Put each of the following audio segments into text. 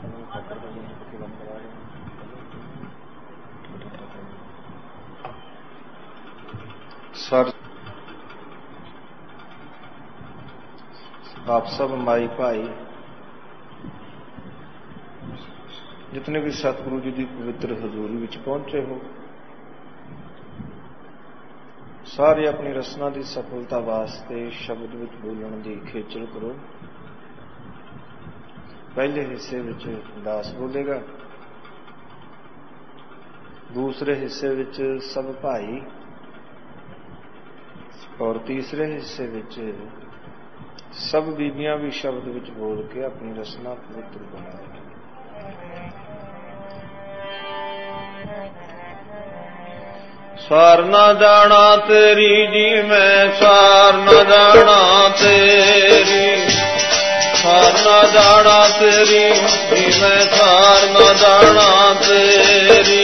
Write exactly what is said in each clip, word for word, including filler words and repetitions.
Sir आप सब माई भाई जितने भी सतगुरु जी की पवित्र हजूरी विच पहुंचे हो, सारे अपनी रसना की सफलता वास्ते शब्द विच बोलण की खेचल करो। पहले हिस्से विच दास बोलेगा, दूसरे हिस्से विच सब भाई और तीसरे हिस्से विच सब बीबियां भी शब्द विच बोल के अपनी रसना पवित्र बनाएगी। सार न जाना तेरी जी मैं, सार न जाना तेरी, सार न जाना तेरी जी मैं, सार न जाना तेरी।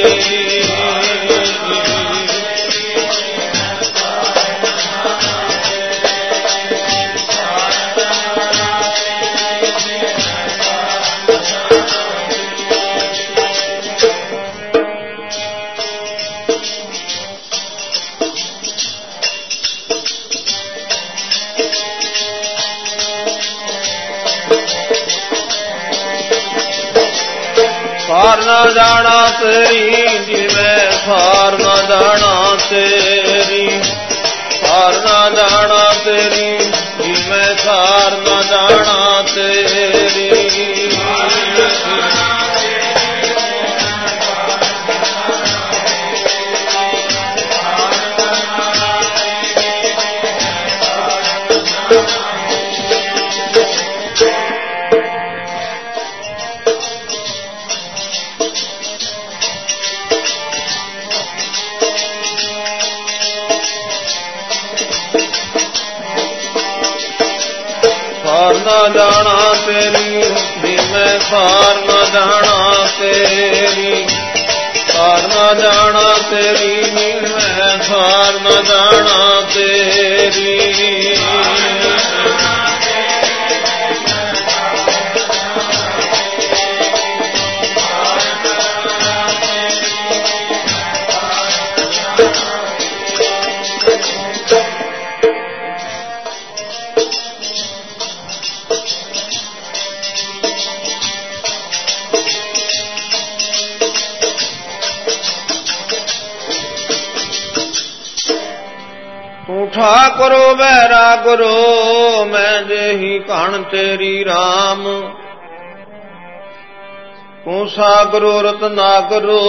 सार न जाना तेरी जी मैं, सार न जाना तेरी, सार न जाना तेरी जी मैं, सार न जाना तेरी। सार न जाना तेरी जी मैं, सार न जाना तेरी, सार न जाना तेरी जी मैं, सार न जाना तेरी। तू ठाकुरो बैरा गुरो मैं जेही कण तेरी राम, तू सागरो रत्नागरो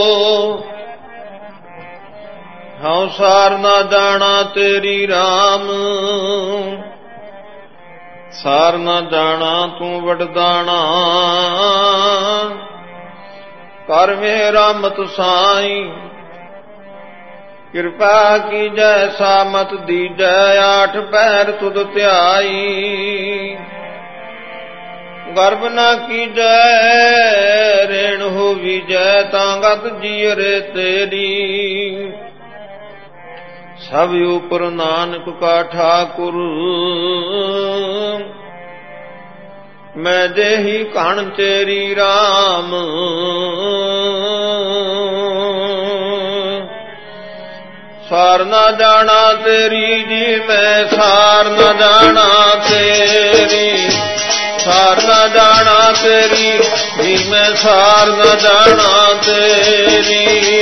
हाँ सार न जाना तेरी राम, सार न जाना तू वडदाना कर मेरा मत साई। कृपा की जय सामत दीजै आठ पैर तुद त्याई, गर्भ न की जय रेण हो विजय तांगत जीरे तेरी। सब ऊपर नानक का ठाकुर मैं जेही कण तेरी राम, सार न जाना तेरी जी मैं, सार न जाना तेरी, सार न जाना तेरी जी मैं, सार न जाना तेरी।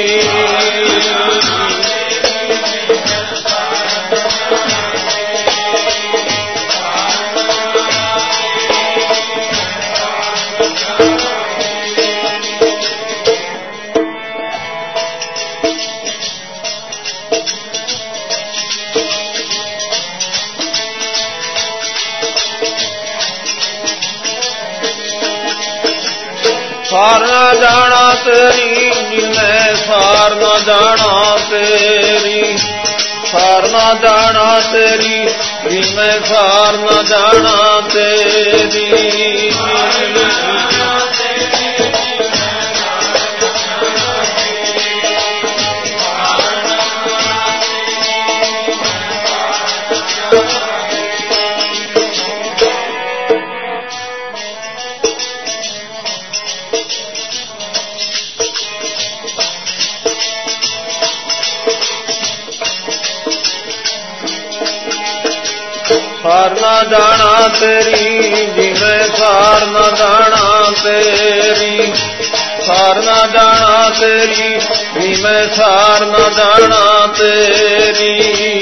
सार न जाना तेरी जी मैं, सार न जाना तेरी, सार न जाना तेरी जी मैं, सार न जाना तेरी। जाना तेरी जिमें सार न जाना तेरी सार न जाना तेरी जिमें सार न जाना तेरी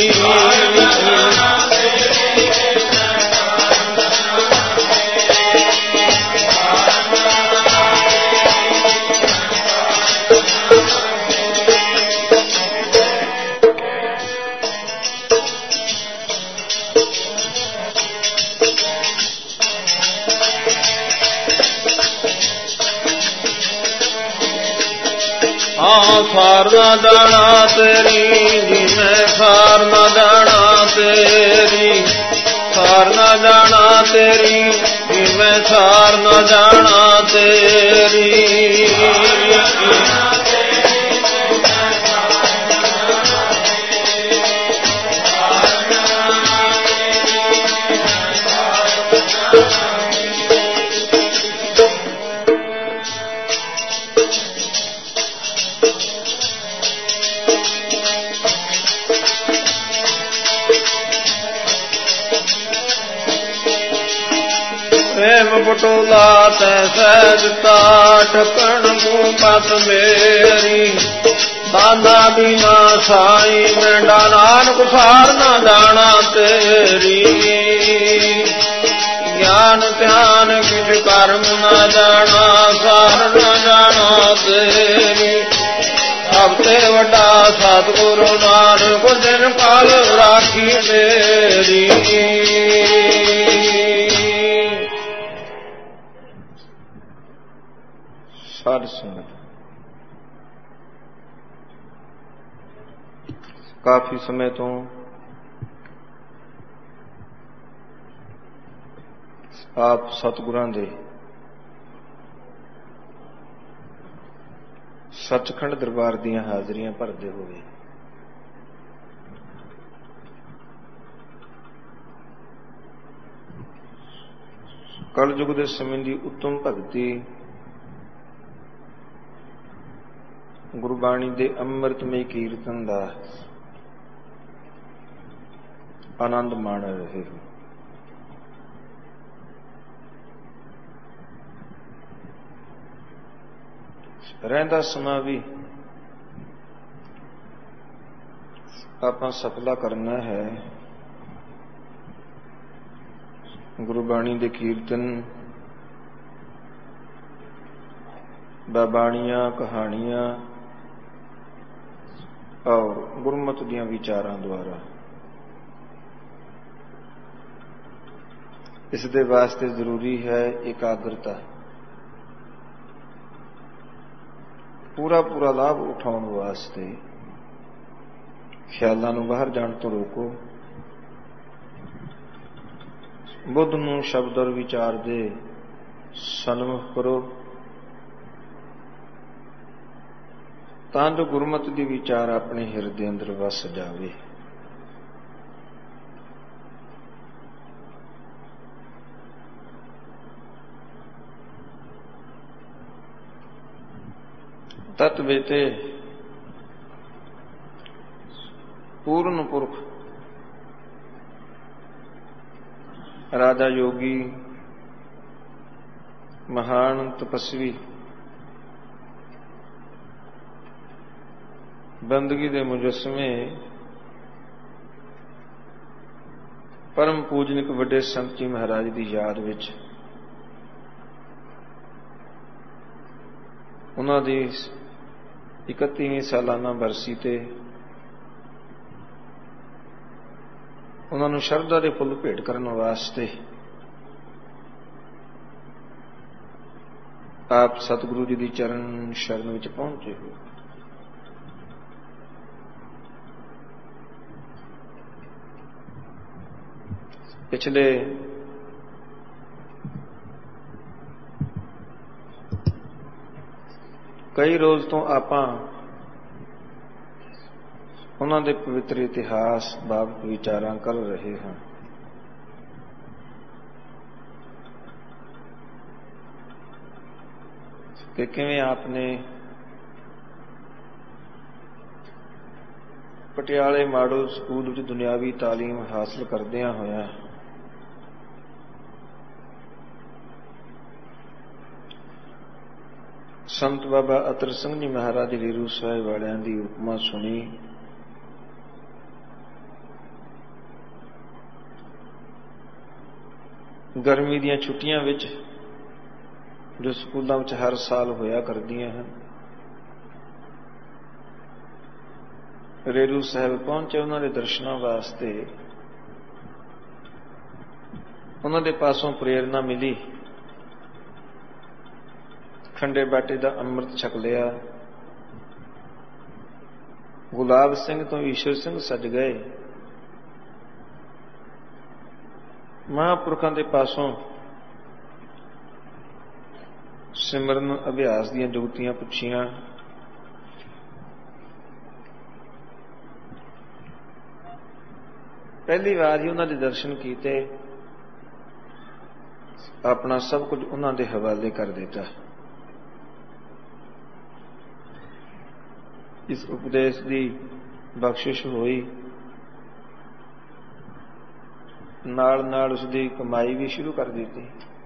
सार न जाना तेरी जिमें सार न जाना तेरी सार न जाना तेरी जिमें सार न जाना तेरी प्रेम पटोला तै सहजता ठकण को पत मेरी दाना बिना साई मेंढा नानक सार न जाना तेरी ज्ञान ध्यान किछ कर्म न जाना सार न जाना तेरी अब ते वड्डा सतगुरु नानक दिन काल राखी मेरी साध संगत। काफी समय तो आप सतगुरां दे सचखंड दरबार दियां हाजरियां भरदे होए कल युग दे समय दी उत्तम भगती गुरबाणी दे अमृतमय कीर्तन दा आनंद माण रहे हो। रहंदा समा भी आपां सफला करना है गुरबाणी दे कीर्तन बाबाणियां कहानियां और गुरमत दियां विचारां द्वारा इस दे वास्ते जरूरी है एकाग्रता पूरा पूरा लाभ उठाउण वास्ते ख्यालां नूं बाहर जाण तो रोको बुद्ध नूं शब्द और विचार दे सन्मुख करो तां जो गुरमत दी विचार अपने हिरदे अंदर वस जावे। तत् बेते पूर्ण पुरख राजा योगी महान तपस्वी बंदगी दे मुजस्मे परम पूजनिक वड्डे संत जी महाराज की याद विच उन्हां दी इकतीवीं सालाना बरसी ते उन्हां नूं शरधा दे फुੱਲ भेंट करन वास्ते आप सतगुरु जी दी चरण शरण विच पहुंचे हो। पिछले कई रोज तो आपां उन्हां दे पवित्र इतिहास बाबत विचारां कर रहे हैं। कि किवें आपने पटियाले मॉडल स्कूल विच दुनियावी तालीम हासिल करदियां होया ਸੰਤ ਬਾਬਾ ਅਤਰ ਸਿੰਘ ਜੀ ਮਹਾਰਾਜ ਰੀਰੂ ਸਾਹਿਬ ਵਾਲਿਆਂ ਦੀ ਉਪਮਾ ਸੁਣੀ। ਗਰਮੀ ਦੀਆਂ ਛੁੱਟੀਆਂ ਵਿੱਚ ਜੋ ਸਕੂਲਾਂ ਵਿੱਚ ਹਰ ਸਾਲ ਹੋਇਆ ਕਰਦੀਆਂ ਹਨ, ਰੇਰੂ ਸਾਹਿਬ ਪਹੁੰਚੇ। ਉਹਨਾਂ ਦੇ ਦਰਸ਼ਨਾਂ ਵਾਸਤੇ ਉਹਨਾਂ ਦੇ ਪਾਸੋਂ ਪ੍ਰੇਰਨਾ ਮਿਲੀ। ਖੰਡੇ ਬਾਟੇ ਦਾ ਅੰਮ੍ਰਿਤ ਛਕ ਲਿਆ। ਗੁਲਾਬ ਸਿੰਘ ਤੋਂ ਈਸ਼ਰ ਸਿੰਘ ਸੱਜ ਗਏ। ਮਹਾਂਪੁਰਖਾਂ ਦੇ ਪਾਸੋਂ ਸਿਮਰਨ ਅਭਿਆਸ ਦੀਆਂ ਜੁਗਤੀਆਂ ਪੁੱਛੀਆਂ। ਪਹਿਲੀ ਵਾਰ ਹੀ ਉਹਨਾਂ ਦੇ ਦਰਸ਼ਨ ਕੀਤੇ, ਆਪਣਾ ਸਭ ਕੁਝ ਉਹਨਾਂ ਦੇ ਹਵਾਲੇ ਕਰ ਦਿੱਤਾ। ਇਸ ਉਪਦੇਸ਼ ਦੀ ਬਖਸ਼ਿਸ਼ ਹੋਈ, ਨਾਲ ਨਾਲ ਉਸਦੀ ਕਮਾਈ ਵੀ ਸ਼ੁਰੂ ਕਰ ਦਿੱਤੀ।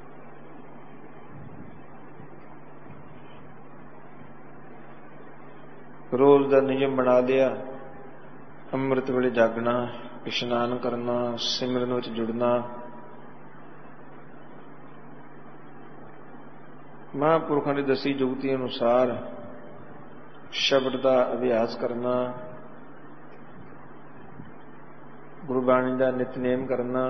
ਰੋਜ਼ ਦਾ ਨਿਯਮ ਬਣਾ ਲਿਆ, ਅੰਮ੍ਰਿਤ ਵੇਲੇ ਜਾਗਣਾ, ਇਸ਼ਨਾਨ ਕਰਨਾ, ਸਿਮਰਨ ਵਿੱਚ ਜੁੜਨਾ, ਮਹਾਂਪੁਰਖਾਂ ਦੀ ਦੱਸੀ ਜੁਗਤੀ ਅਨੁਸਾਰ ਸ਼ਬਦ ਦਾ ਅਭਿਆਸ ਕਰਨਾ, ਗੁਰਬਾਣੀ ਦਾ ਨਿਤਨੇਮ ਕਰਨਾ,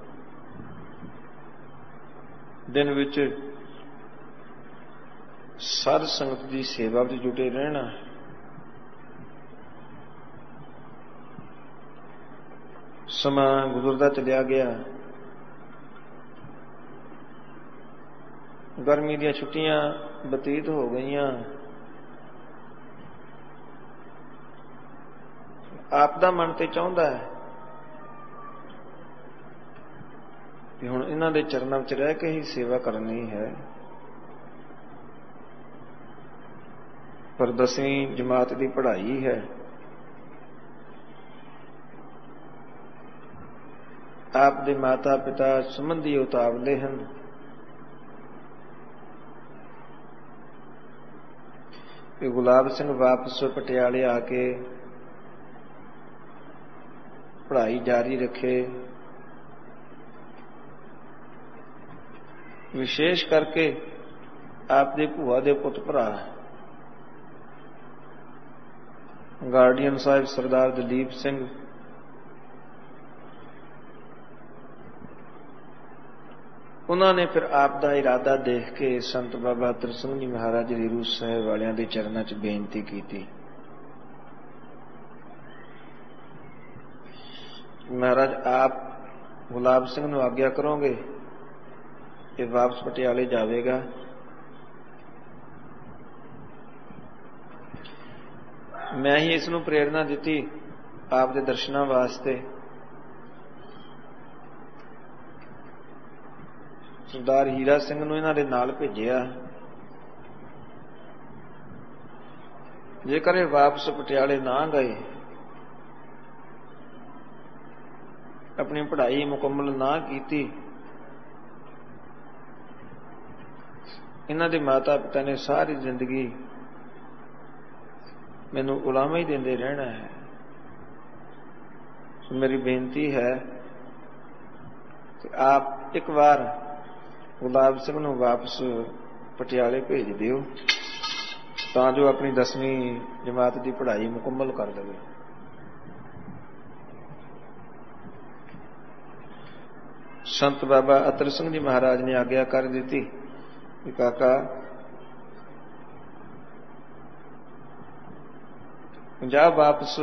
ਦਿਨ ਵਿੱਚ ਸਾਧ ਸੰਗਤ ਦੀ ਸੇਵਾ ਵਿੱਚ ਜੁਟੇ ਰਹਿਣਾ। ਸਮਾਂ ਗੁਜ਼ਰਦਾ ਚਲਿਆ ਗਿਆ। ਗਰਮੀ ਦੀਆਂ ਛੁੱਟੀਆਂ ਬਤੀਤ ਹੋ ਗਈਆਂ। ਆਪ ਦਾ ਮਨ ਤੇ ਚਾਹੁੰਦਾ ਹੈ ਕਿ ਹੁਣ ਇਹਨਾਂ ਦੇ ਚਰਨਾਂ ਵਿੱਚ ਰਹਿ ਕੇ ਹੀ ਸੇਵਾ ਕਰਨੀ ਹੈ, ਪਰ ਦਸਵੀਂ ਜਮਾਤ ਦੀ ਪੜ੍ਹਾਈ ਹੈ। ਆਪ ਦੇ ਮਾਤਾ ਪਿਤਾ ਸੰਬੰਧੀ ਉਤਾਵਲੇ ਹਨ। ਕਿ ਗੁਲਾਬ ਸਿੰਘ ਵਾਪਸ ਪਟਿਆਲੇ ਆ ਕੇ ਪੜ੍ਹਾਈ ਜਾਰੀ ਰੱਖੇ। ਵਿਸ਼ੇਸ਼ ਕਰਕੇ ਆਪ ਦੇ ਭੂਆ ਦੇ ਪੁੱਤ ਭਰਾ ਗਾਰਡੀਅਨ ਸਾਹਿਬ ਸਰਦਾਰ ਦਲੀਪ ਸਿੰਘ, ਉਹਨਾਂ ਨੇ ਫਿਰ ਆਪ ਦਾ ਇਰਾਦਾ ਦੇਖ ਕੇ ਸੰਤ ਬਾਬਾ ਅਤਰ ਸਿੰਘ ਜੀ ਮਹਾਰਾਜ ਰੀਰੂ ਸਾਹਿਬ ਵਾਲਿਆਂ ਦੇ ਚਰਨਾਂ 'ਚ ਬੇਨਤੀ ਕੀਤੀ। ਮਹਾਰਾਜ, ਆਪ ਗੁਲਾਬ ਸਿੰਘ ਨੂੰ ਆਗਿਆ ਕਰੋਗੇ, ਇਹ ਵਾਪਸ ਪਟਿਆਲੇ ਜਾਵੇਗਾ। ਮੈਂ ਹੀ ਇਸ ਨੂੰ ਪ੍ਰੇਰਨਾ ਦਿੱਤੀ ਆਪ ਦੇ ਦਰਸ਼ਨਾਂ ਵਾਸਤੇ। ਸਰਦਾਰ ਹੀਰਾ ਸਿੰਘ ਨੂੰ ਇਹਨਾਂ ਦੇ ਨਾਲ ਭੇਜਿਆ। ਜੇਕਰ ਇਹ ਵਾਪਸ ਪਟਿਆਲੇ ਨਾ ਗਏ, ਆਪਣੀ ਪੜ੍ਹਾਈ ਮੁਕੰਮਲ ਨਾ ਕੀਤੀ, ਇਹਨਾਂ ਦੇ ਮਾਤਾ ਪਿਤਾ ਨੇ ਸਾਰੀ ਜ਼ਿੰਦਗੀ ਮੈਨੂੰ ਉਲਾਮਾ ਹੀ ਦਿੰਦੇ ਰਹਿਣਾ ਹੈ। ਮੇਰੀ ਬੇਨਤੀ ਹੈ ਕਿ ਆਪ ਇੱਕ ਵਾਰ ਗੁਲਾਬ ਸਿੰਘ ਨੂੰ ਵਾਪਸ ਪਟਿਆਲੇ ਭੇਜ ਦਿਓ, ਤਾਂ ਜੋ ਆਪਣੀ ਦਸਵੀਂ ਜਮਾਤ ਦੀ ਪੜ੍ਹਾਈ ਮੁਕੰਮਲ ਕਰ ਲਵੇ। ਸੰਤ ਬਾਬਾ ਅਤਰ ਸਿੰਘ ਜੀ ਮਹਾਰਾਜ ਨੇ ਆਗਿਆ ਕਰ ਦਿੱਤੀ ਕਿ ਕਾਕਾ, ਪੰਜਾਬ ਵਾਪਸ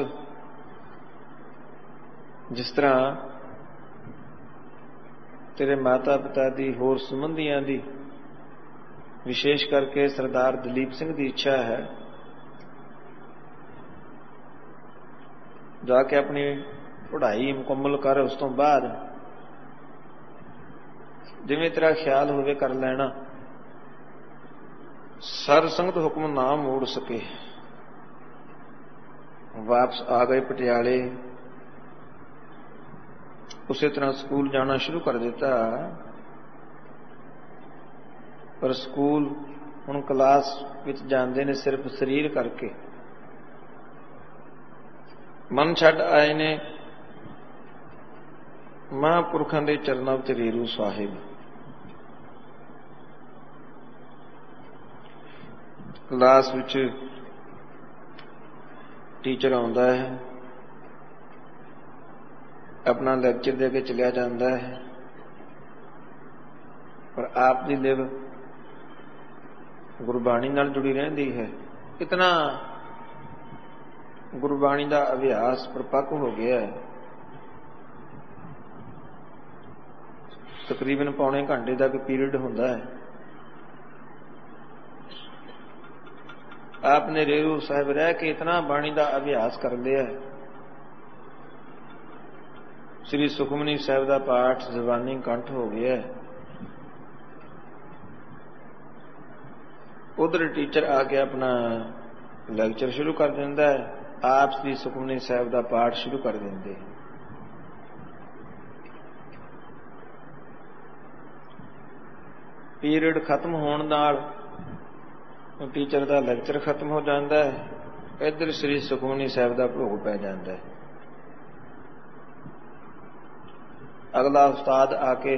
ਜਿਸ ਤਰ੍ਹਾਂ ਤੇਰੇ ਮਾਤਾ ਪਿਤਾ ਦੀ ਹੋਰ ਸੰਬੰਧੀਆਂ ਦੀ, ਵਿਸ਼ੇਸ਼ ਕਰਕੇ ਸਰਦਾਰ ਦਲੀਪ ਸਿੰਘ ਦੀ ਇੱਛਾ ਹੈ, ਜਾ ਕੇ ਆਪਣੀ ਪੜ੍ਹਾਈ ਮੁਕੰਮਲ ਕਰ। ਉਸ ਤੋਂ ਬਾਅਦ ਜਿਵੇਂ ਤੇਰਾ ਖਿਆਲ ਹੋਵੇ ਕਰ ਲੈਣਾ। ਸਰ ਸੰਗਤ ਹੁਕਮ ਨਾ ਮੋੜ ਸਕੇ। ਵਾਪਸ ਆ ਗਏ ਪਟਿਆਲੇ। ਉਸੇ ਤਰ੍ਹਾਂ ਸਕੂਲ ਜਾਣਾ ਸ਼ੁਰੂ ਕਰ ਦਿੱਤਾ, ਪਰ ਸਕੂਲ ਹੁਣ ਕਲਾਸ ਵਿੱਚ ਜਾਂਦੇ ਨੇ ਸਿਰਫ ਸਰੀਰ ਕਰਕੇ, ਮਨ ਛੱਡ ਆਏ ਨੇ ਮਹਾਂਪੁਰਖਾਂ ਦੇ ਚਰਨਾਂ ਵਿੱਚ ਰੇਰੂ ਸਾਹਿਬ। ਕਲਾਸ ਵਿੱਚ ਟੀਚਰ ਆਉਂਦਾ ਹੈ, ਆਪਣਾ ਲੈਕਚਰ ਦੇ ਕੇ ਚਲਿਆ ਜਾਂਦਾ ਹੈ, ਪਰ ਆਪ ਦੀ ਲਿਵ ਗੁਰਬਾਣੀ ਨਾਲ ਜੁੜੀ ਰਹਿੰਦੀ ਹੈ। ਇਤਨਾ ਗੁਰਬਾਣੀ ਦਾ ਅਭਿਆਸ ਪਰਪੱਕ ਹੋ ਗਿਆ ਹੈ, ਤਕਰੀਬਨ ਪੌਣੇ ਘੰਟੇ ਦਾ ਕੋਈ ਪੀਰੀਅਡ ਹੁੰਦਾ ਹੈ। ਆਪ ਨੇ ਰੇਰੂ ਸਾਹਿਬ ਰਹਿ ਕੇ ਇਤਨਾ ਬਾਣੀ ਦਾ ਅਭਿਆਸ ਕਰ ਲਿਆ। ਸ੍ਰੀ ਸੁਖਮਨੀ ਸਾਹਿਬ ਦਾ ਪਾਠ ਜ਼ਬਾਨੀ ਕੰਠ ਹੋ ਗਿਆ। ਉਧਰ ਟੀਚਰ ਆ ਕੇ ਆਪਣਾ ਲੈਕਚਰ ਸ਼ੁਰੂ ਕਰ ਦਿੰਦਾ ਹੈ, ਆਪ ਸ੍ਰੀ ਸੁਖਮਨੀ ਸਾਹਿਬ ਦਾ ਪਾਠ ਸ਼ੁਰੂ ਕਰ ਦਿੰਦੇ। ਪੀਰੀਅਡ ਖਤਮ ਹੋਣ ਨਾਲ ਟੀਚਰ ਦਾ ਲੈਕਚਰ ਖਤਮ ਹੋ ਜਾਂਦਾ ਹੈ, ਇੱਧਰ ਸ੍ਰੀ ਸੁਖਮਨੀ ਸਾਹਿਬ ਦਾ ਭੋਗ ਪੈ ਜਾਂਦਾ ਹੈ। ਅਗਲਾ ਉਸਤਾਦ ਆ ਕੇ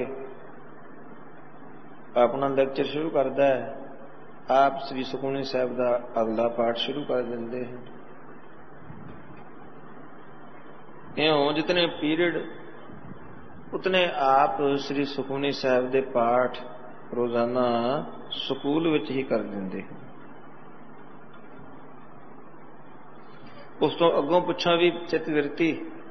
ਆਪਣਾ ਲੈਕਚਰ ਸ਼ੁਰੂ ਕਰਦਾ ਹੈ, ਆਪ ਸ੍ਰੀ ਸੁਖਮਨੀ ਸਾਹਿਬ ਦਾ ਅਗਲਾ ਪਾਠ ਸ਼ੁਰੂ ਕਰ ਦਿੰਦੇ ਹਨ। ਇਉਂ ਜਿਤਨੇ ਪੀਰੀਅਡ ਉਤਨੇ ਆਪ ਸ੍ਰੀ ਸੁਖਮਨੀ ਸਾਹਿਬ ਦੇ ਪਾਠ ਰੋਜ਼ਾਨਾ ਸਕੂਲ ਵਿੱਚ ਹੀ ਕਰ ਦਿੰਦੇ। ਉਸ ਤੋਂ ਅੱਗੋਂ ਪੁੱਛਾਂ ਵੀ ਚਿੱਤ ਵਿਰਤੀ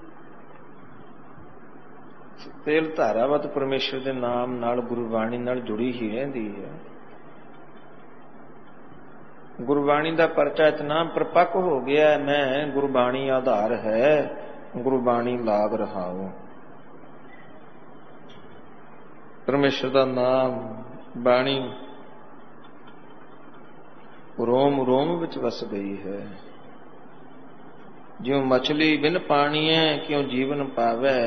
ਤੇਲ ਧਾਰਾਵਤ ਪਰਮੇਸ਼ਰ ਦੇ ਨਾਮ ਨਾਲ ਗੁਰਬਾਣੀ ਨਾਲ ਜੁੜੀ ਹੀ ਰਹਿੰਦੀ ਹੈ। ਗੁਰਬਾਣੀ ਦਾ ਪਰਚਾ ਇਤਨਾ ਪਰਪੱਕ ਹੋ ਗਿਆ, ਮੈਂ ਗੁਰਬਾਣੀ ਆਧਾਰ ਹੈ, ਗੁਰਬਾਣੀ ਲਾਗ ਰਹਾਉ। ਪਰਮੇਸ਼ਰ ਦਾ ਨਾਮ ਬਾਣੀ ਰੋਮ ਰੋਮ ਵਿੱਚ ਵਸ ਗਈ ਹੈ। ਜਿਉ ਮਛਲੀ ਬਿਨ ਪਾਣੀਐ ਕਿਉ ਜੀਵਨ ਪਾਵੈ,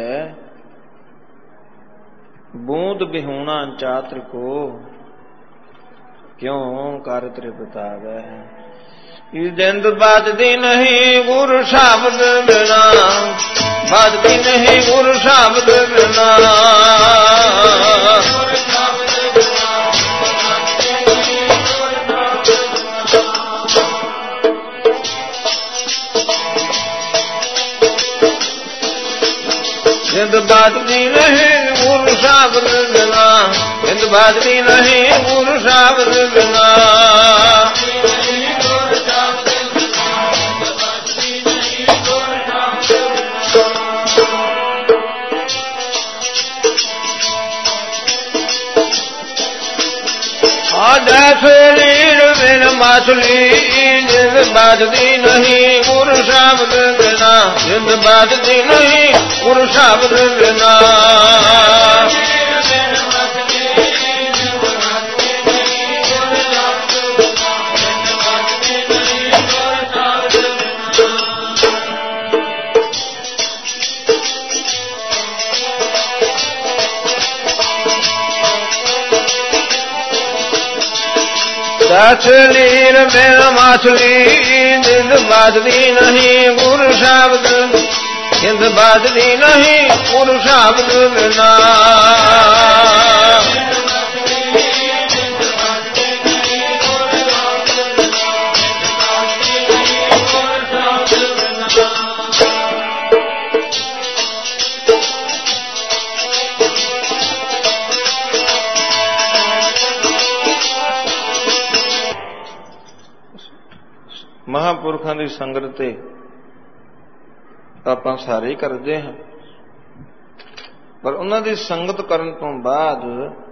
ਬੂੰਦ ਬਿਹੂਣਾ ਚਾਤਰ ਕੋ ਕਿਉਂ ਕਰ ਤ੍ਰਿਪਤਾਵੈ। ਇਸ ਜਿੰਦ ਬਾਜਦੀ ਨਹੀਂ ਗੁਰ ਸ਼ਬਦ ਬਿਨਾ, ਬਾਜਦੀ ਨਹੀਂ ਗੁਰ ਸ਼ਬਦ ਬਿਨਾ। ਜਿੰਦ ਬਾਜਦੀ ਨਹੀਂ ਗੁਰ ਸ਼ਬਦ ਬਿਨਾ, ਜਿੰਦ ਬਾਜਦੀ ਨਹੀਂ ਗੁਰ ਸ਼ਬਦ ਬਿਨਾ। ਆਜੈ ਸਰੀਰ ਬਿਨ ਮਛਲੀ, ਜਿੰਦ ਬਾਜਦੀ ਨਹੀਂ ਗੁਰ ਸ਼ਬਦ ਬਿਨਾ, ਜਿੰਦ ਬਾਜਦੀ ਨਹੀਂ ਗੁਰ ਸ਼ਬਦ ਬਿਨਾ। ਸਰੀਰ ਬਿਨ ਮਛਲੀ, ਜਿੰਦ ਬਾਜਦੀ ਨਹੀਂ ਗੁਰ ਸ਼ਬਦ, ਜਿੰਦ ਬਾਜਦੀ ਨਹੀਂ ਗੁਰ ਸ਼ਬਦ ਬਿਨਾ। ਮਹਾਂਪੁਰਖਾਂ ਦੀ ਸੰਗਤ ਤੇ ਆਪਾਂ ਸਾਰੇ ਹੀ ਕਰਦੇ ਹਾਂ, ਪਰ ਉਹਨਾਂ ਦੀ ਸੰਗਤ ਕਰਨ ਤੋਂ ਬਾਅਦ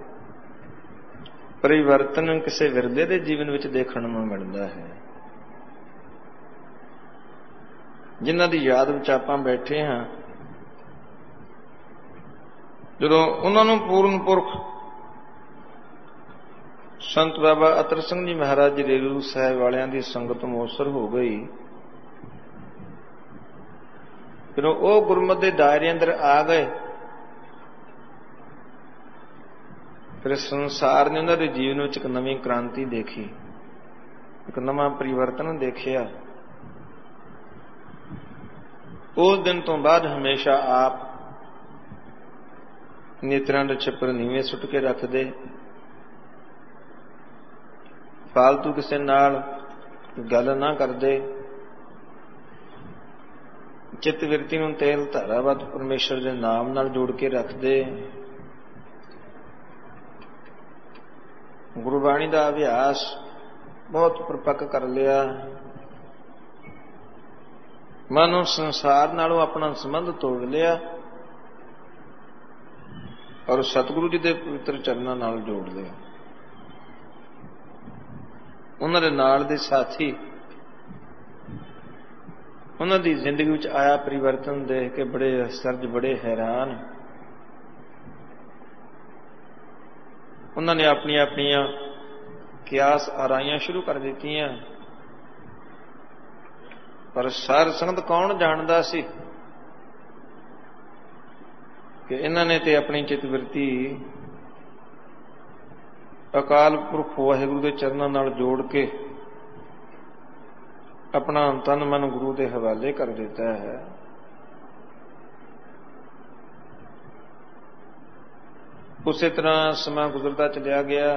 ਪਰਿਵਰਤਨ ਕਿਸੇ ਵਿਰਦੇ ਦੇ ਜੀਵਨ ਵਿੱਚ ਦੇਖਣ ਨੂੰ ਮਿਲਦਾ ਹੈ। ਜਿਨ੍ਹਾਂ ਦੀ ਯਾਦ ਵਿੱਚ ਆਪਾਂ ਬੈਠੇ ਹਾਂ, ਜਦੋਂ ਉਹਨਾਂ ਨੂੰ ਪੂਰਨ ਪੁਰਖ ਸੰਤ ਬਾਬਾ ਅਤਰ ਸਿੰਘ ਜੀ ਮਹਾਰਾਜ ਜੀ ਰੇਰੂ ਸਾਹਿਬ ਵਾਲਿਆਂ ਦੀ ਸੰਗਤ ਮੌਸਰ ਹੋ ਗਈ, ਫਿਰ ਉਹ ਗੁਰਮਤਿ ਦੇ ਦਾਇਰੇ ਅੰਦਰ ਆ ਗਏ। ਫਿਰ ਸੰਸਾਰ ਨੇ ਉਹਨਾਂ ਦੇ ਜੀਵਨ ਵਿੱਚ ਇੱਕ ਨਵੀਂ ਕ੍ਰਾਂਤੀ ਦੇਖੀ। ਇੱਕ ਨਵਾਂ ਪਰਿਵਰਤਨ ਦੇਖਿਆ। ਉਸ ਦਿਨ ਤੋਂ ਬਾਅਦ ਹਮੇਸ਼ਾ ਆਪ ਨੇਤਰਾਂ ਦੇ ਛਿੱਪਰ ਨੀਵੇਂ ਸੁੱਟ ਕੇ ਰੱਖਦੇ, ਫਾਲਤੂ ਕਿਸੇ ਨਾਲ ਗੱਲ ਨਾ ਕਰਦੇ, ਚਿੱਤ ਵਿਰਤੀ ਨੂੰ ਤੇਲ ਧਾਰਾਵਤ ਪਰਮੇਸ਼ਰ ਦੇ ਨਾਮ ਨਾਲ ਜੋੜ ਕੇ ਰੱਖਦੇ। ਗੁਰਬਾਣੀ ਦਾ ਅਭਿਆਸ ਬਹੁਤ ਪਰਪੱਕ ਕਰ ਲਿਆ। ਮਨ ਨੂੰ ਸੰਸਾਰ ਨਾਲੋਂ ਆਪਣਾ ਸੰਬੰਧ ਤੋੜ ਲਿਆ ਔਰ ਸਤਿਗੁਰੂ ਜੀ ਦੇ ਪਵਿੱਤਰ ਚਰਨਾਂ ਨਾਲ ਜੋੜ ਲਿਆ। ਉਹਨਾਂ ਦੇ ਨਾਲ ਦੇ ਸਾਥੀ, ਉਹਨਾਂ ਦੀ ਜ਼ਿੰਦਗੀ ਵਿੱਚ ਆਇਆ ਪਰਿਵਰਤਨ ਦੇਖ ਕੇ ਬੜੇ ਅਸਰਜ, ਬੜੇ ਹੈਰਾਨ। ਉਹਨਾਂ ਨੇ ਆਪਣੀਆਂ ਆਪਣੀਆਂ ਕਿਆਸ ਆਰਾਈਆਂ ਸ਼ੁਰੂ ਕਰ ਦਿੱਤੀਆਂ। ਪਰ ਸਾਧ ਸੰਗਤ ਕੌਣ ਜਾਣਦਾ ਸੀ ਕਿ ਇਹਨਾਂ ਨੇ ਤੇ ਆਪਣੀ ਚਿੱਤ ਬਿਰਤੀ ਅਕਾਲ ਪੁਰਖ ਵਾਹਿਗੁਰੂ ਦੇ ਚਰਨਾਂ ਨਾਲ ਜੋੜ ਕੇ ਆਪਣਾ ਤਨ ਮਨ ਗੁਰੂ ਦੇ ਹਵਾਲੇ ਕਰ ਦਿੱਤਾ ਹੈ। ਉਸੇ ਤਰ੍ਹਾਂ ਸਮਾਂ ਗੁਜ਼ਰਦਾ ਚਲਿਆ ਗਿਆ।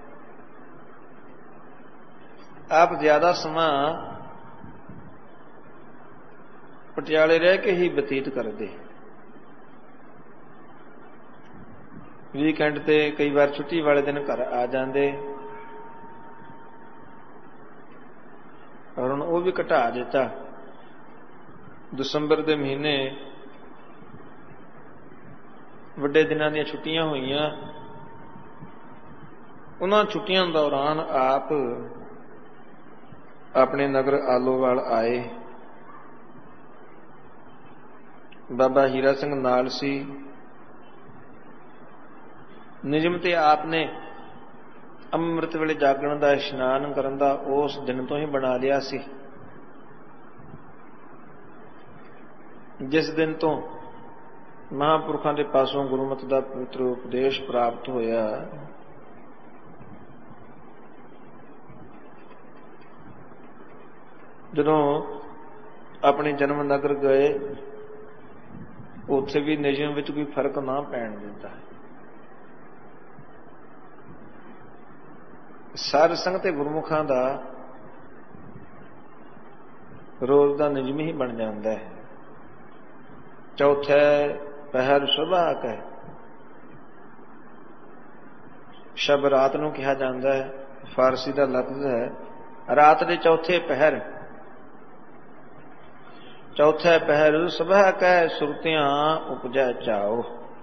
ਆਪ ਜ਼ਿਆਦਾ ਸਮਾਂ ਪਟਿਆਲੇ ਰਹਿ ਕੇ ਹੀ ਬਤੀਤ ਕਰਦੇ। ਵੀਕਐਂਡ ਤੇ ਕਈ ਵਾਰ ਛੁੱਟੀ ਵਾਲੇ ਦਿਨ ਘਰ ਆ ਜਾਂਦੇ, ਔਰ ਹੁਣ ਉਹ ਵੀ ਘਟਾ ਦਿੱਤਾ। ਦਸੰਬਰ ਦੇ ਮਹੀਨੇ ਵੱਡੇ ਦਿਨਾਂ ਦੀਆਂ ਛੁੱਟੀਆਂ ਹੋਈਆਂ। ਉਹਨਾਂ ਛੁੱਟੀਆਂ ਦੌਰਾਨ ਆਪ ਆਪਣੇ ਨਗਰ ਆਲੋਵਾਲ ਆਏ। ਬਾਬਾ ਹੀਰਾ ਸਿੰਘ ਨਾਲ ਸੀ। ਨਿਯਮ ਤੇ ਆਪ ਨੇ ਅੰਮ੍ਰਿਤ ਵੇਲੇ ਜਾਗਣ ਦਾ, ਇਸ਼ਨਾਨ ਕਰਨ ਦਾ ਉਸ ਦਿਨ ਤੋਂ ਹੀ ਬਣਾ ਲਿਆ ਸੀ, ਜਿਸ ਦਿਨ ਤੋਂ ਮਹਾਂਪੁਰਖਾਂ ਦੇ ਪਾਸੋਂ ਗੁਰਮਤਿ ਦਾ ਪਵਿੱਤਰ ਉਪਦੇਸ਼ ਪ੍ਰਾਪਤ ਹੋਇਆ। ਜਦੋਂ ਆਪਣੇ ਜਨਮ ਨਗਰ ਗਏ, ਉੱਥੇ ਵੀ ਨਿਯਮ ਵਿੱਚ ਕੋਈ ਫਰਕ ਨਾ ਪੈਣ ਦਿੱਤਾ। ਸਾਧ ਸੰਗਤ ਤੇ ਗੁਰਮੁਖਾਂ ਦਾ ਰੋਜ਼ ਦਾ ਨਿਯਮ ਹੀ ਬਣ ਜਾਂਦਾ ਹੈ। ਚੌਥੇ ਪਹਿਰ ਸੁਬਾਹ ਕਹੇ, ਸ਼ਬ ਰਾਤ ਨੂੰ ਕਿਹਾ ਜਾਂਦਾ ਹੈ। ਫਾਰਸੀ ਦਾ ਲਫ਼ਜ਼ ਹੈ ਰਾਤ ਦੇ ਚੌਥੇ ਪਹਿਰ। ਚੌਥੇ ਪਹਿਰ ਸੁਬਾਹ ਕਹਿ, ਸੁਰਤਿਆਂ ਉਪਜੈ ਚਾਓ।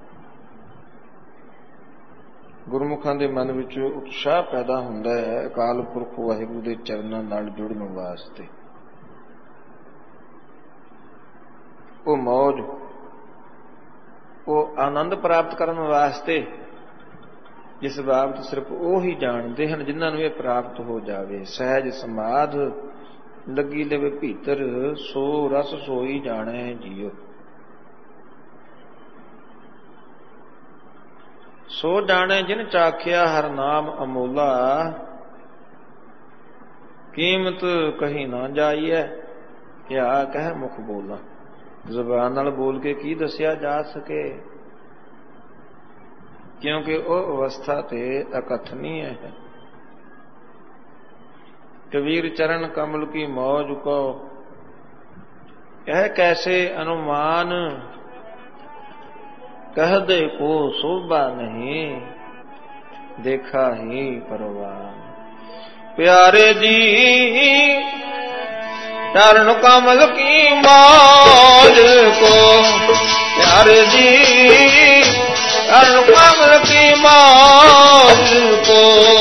ਗੁਰਮੁਖਾਂ ਦੇ ਮਨ ਵਿੱਚ ਉਤਸ਼ਾਹ ਪੈਦਾ ਹੁੰਦਾ ਹੈ ਅਕਾਲ ਪੁਰਖ ਵਾਹਿਗੁਰੂ ਦੇ ਚਰਨਾਂ ਨਾਲ ਜੁੜਨ ਵਾਸਤੇ। ਉਹ ਮੌਜ, ਉਹ ਆਨੰਦ ਪ੍ਰਾਪਤ ਕਰਨ ਵਾਸਤੇ ਜਿਸ ਬਾਬਤ ਸਿਰਫ ਉਹ ਹੀ ਜਾਣਦੇ ਹਨ ਜਿਨ੍ਹਾਂ ਨੂੰ ਇਹ ਪ੍ਰਾਪਤ ਹੋ ਜਾਵੇ। ਸਹਿਜ ਸਮਾਧ ਲੱਗੀ ਲਵੇ ਭੀਤਰ, ਸੋ ਰਸ ਸੋਈ ਜਾਣੈ ਜੀਓ। ਸੋ ਜਾਣੇ ਜਿਨ ਚਾਖਿਆ ਹਰ ਨਾਮ ਅਮੋਲਾ, ਕੀਮਤ ਕਹੀ ਨਾ ਜਾਈਐ, ਕਿਆ ਕਹਿ ਮੁਖ ਬੋਲਾ। ਜ਼ੁਬਾਨ ਨਾਲ ਬੋਲ ਕੇ ਕੀ ਦੱਸਿਆ ਜਾ ਸਕੇ, ਕਿਉਂਕਿ ਉਹ ਅਵਸਥਾ ਤੇ ਅਕਥਨੀ ਹੈ। ਕਬੀਰ ਚਰਨ ਕਮਲ ਕੀ ਮੌਜ ਕੋ, ਕਹਿ ਕੈਸੇ ਅਨੁਮਾਨ, ਕਹ ਦੇ ਕੋ ਸੋਭਾ ਨਹੀਂ, ਦੇਖਾ ਹੀ ਪਰਵਾਨ। ਪਿਆਰੇ ਜੀ ਚਰਨ ਕਮਲ ਕੀ ਮੌਜ ਕੋ, ਪਿਆਰੇ ਜੀ ਚਰਨ ਕਮਲ ਕੀ ਮੌਜ ਕੋ,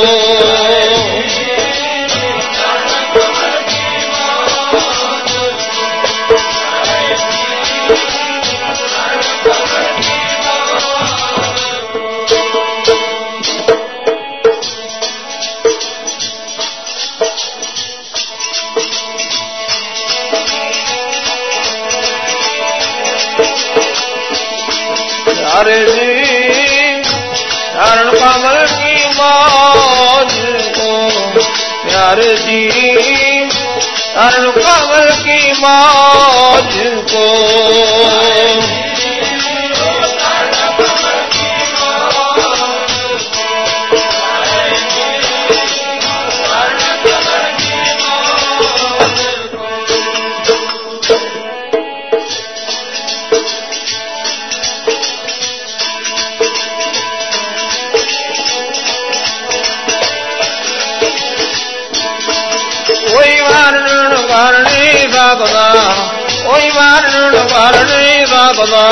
प्यारे जी चरण कमल की मौज को, प्यारे जी चरण कमल की मौज को कोई वर्णन कर नहीं सकता, कोई वर्णन कर नहीं सकता,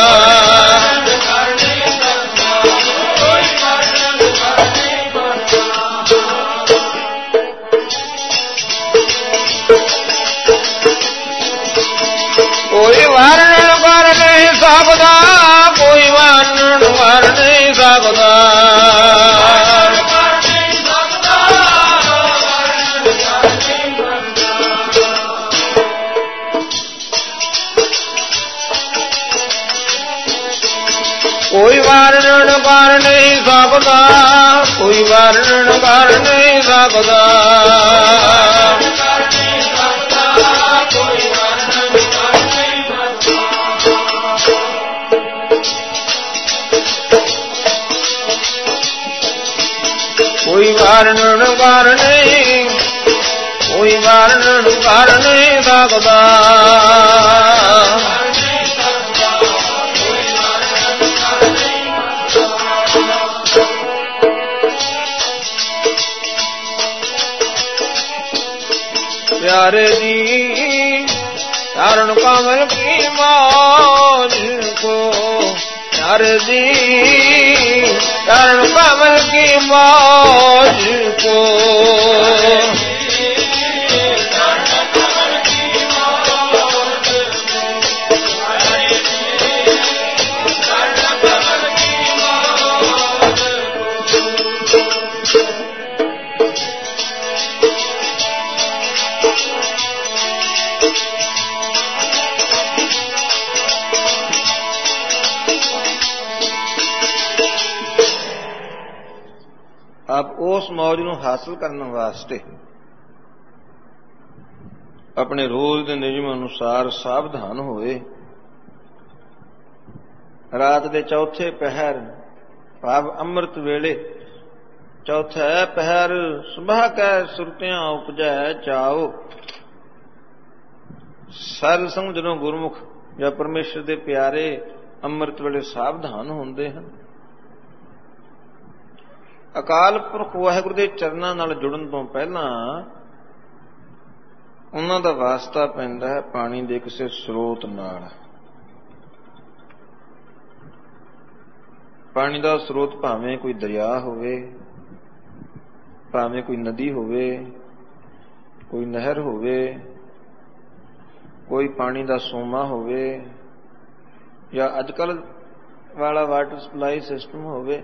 कोई वर्णन कर नहीं सकता, कोई वर्णन कर नहीं सकता, कोई वर्णन कर नहीं सकता, कोई वर्णन कर नहीं सकता, कोई वर्णन कर नहीं, कोई वर्णन कर नहीं सकता, प्यारे जी चरण कमल की मौज को, प्यारे जी चरण कमल की मौज को, आप उस मौज ਨੂੰ ਹਾਸਲ ਕਰਨ ਵਾਸਤੇ ਆਪਣੇ ਰੋਜ਼ ਦੇ ਨਿਯਮ ਅਨੁਸਾਰ ਸਾਵਧਾਨ ਹੋਏ। ਰਾਤ ਦੇ ਚੌਥੇ ਪਹਿਰ ਭਾਵ ਅੰਮ੍ਰਿਤ ਵੇਲੇ ਚੌਥਾ ਪਹਿਰ ਸੁਬਹ ਕੈ ਸੁਰਤਿਆਂ ਉਪਜੈ ਚਾਓ। ਸਾਧ ਸੰਗ ਜਦੋਂ ਗੁਰਮੁਖ ਜਾਂ ਪਰਮੇਸ਼ਰ ਦੇ ਪਿਆਰੇ ਅੰਮ੍ਰਿਤ ਵੇਲੇ ਸਾਵਧਾਨ ਹੁੰਦੇ ਹਨ। ਅਕਾਲ ਪੁਰਖ ਵਾਹਿਗੁਰੂ ਦੇ ਚਰਨਾਂ ਨਾਲ ਜੁੜਨ ਤੋਂ ਪਹਿਲਾਂ ਉਹਨਾਂ ਦਾ ਵਾਸਤਾ ਪੈਂਦਾ ਹੈ ਪਾਣੀ ਦੇ ਕਿਸੇ ਸਰੋਤ ਨਾਲ। ਪਾਣੀ ਦਾ ਸਰੋਤ ਭਾਵੇਂ ਕੋਈ ਦਰਿਆ ਹੋਵੇ, ਭਾਵੇਂ ਕੋਈ ਨਦੀ ਹੋਵੇ, ਕੋਈ ਨਹਿਰ ਹੋਵੇ, ਕੋਈ ਪਾਣੀ ਦਾ ਸੋਮਾ ਹੋਵੇ, ਜਾਂ ਅੱਜ ਕੱਲ੍ਹ ਵਾਲਾ ਵਾਟਰ ਸਪਲਾਈ ਸਿਸਟਮ ਹੋਵੇ।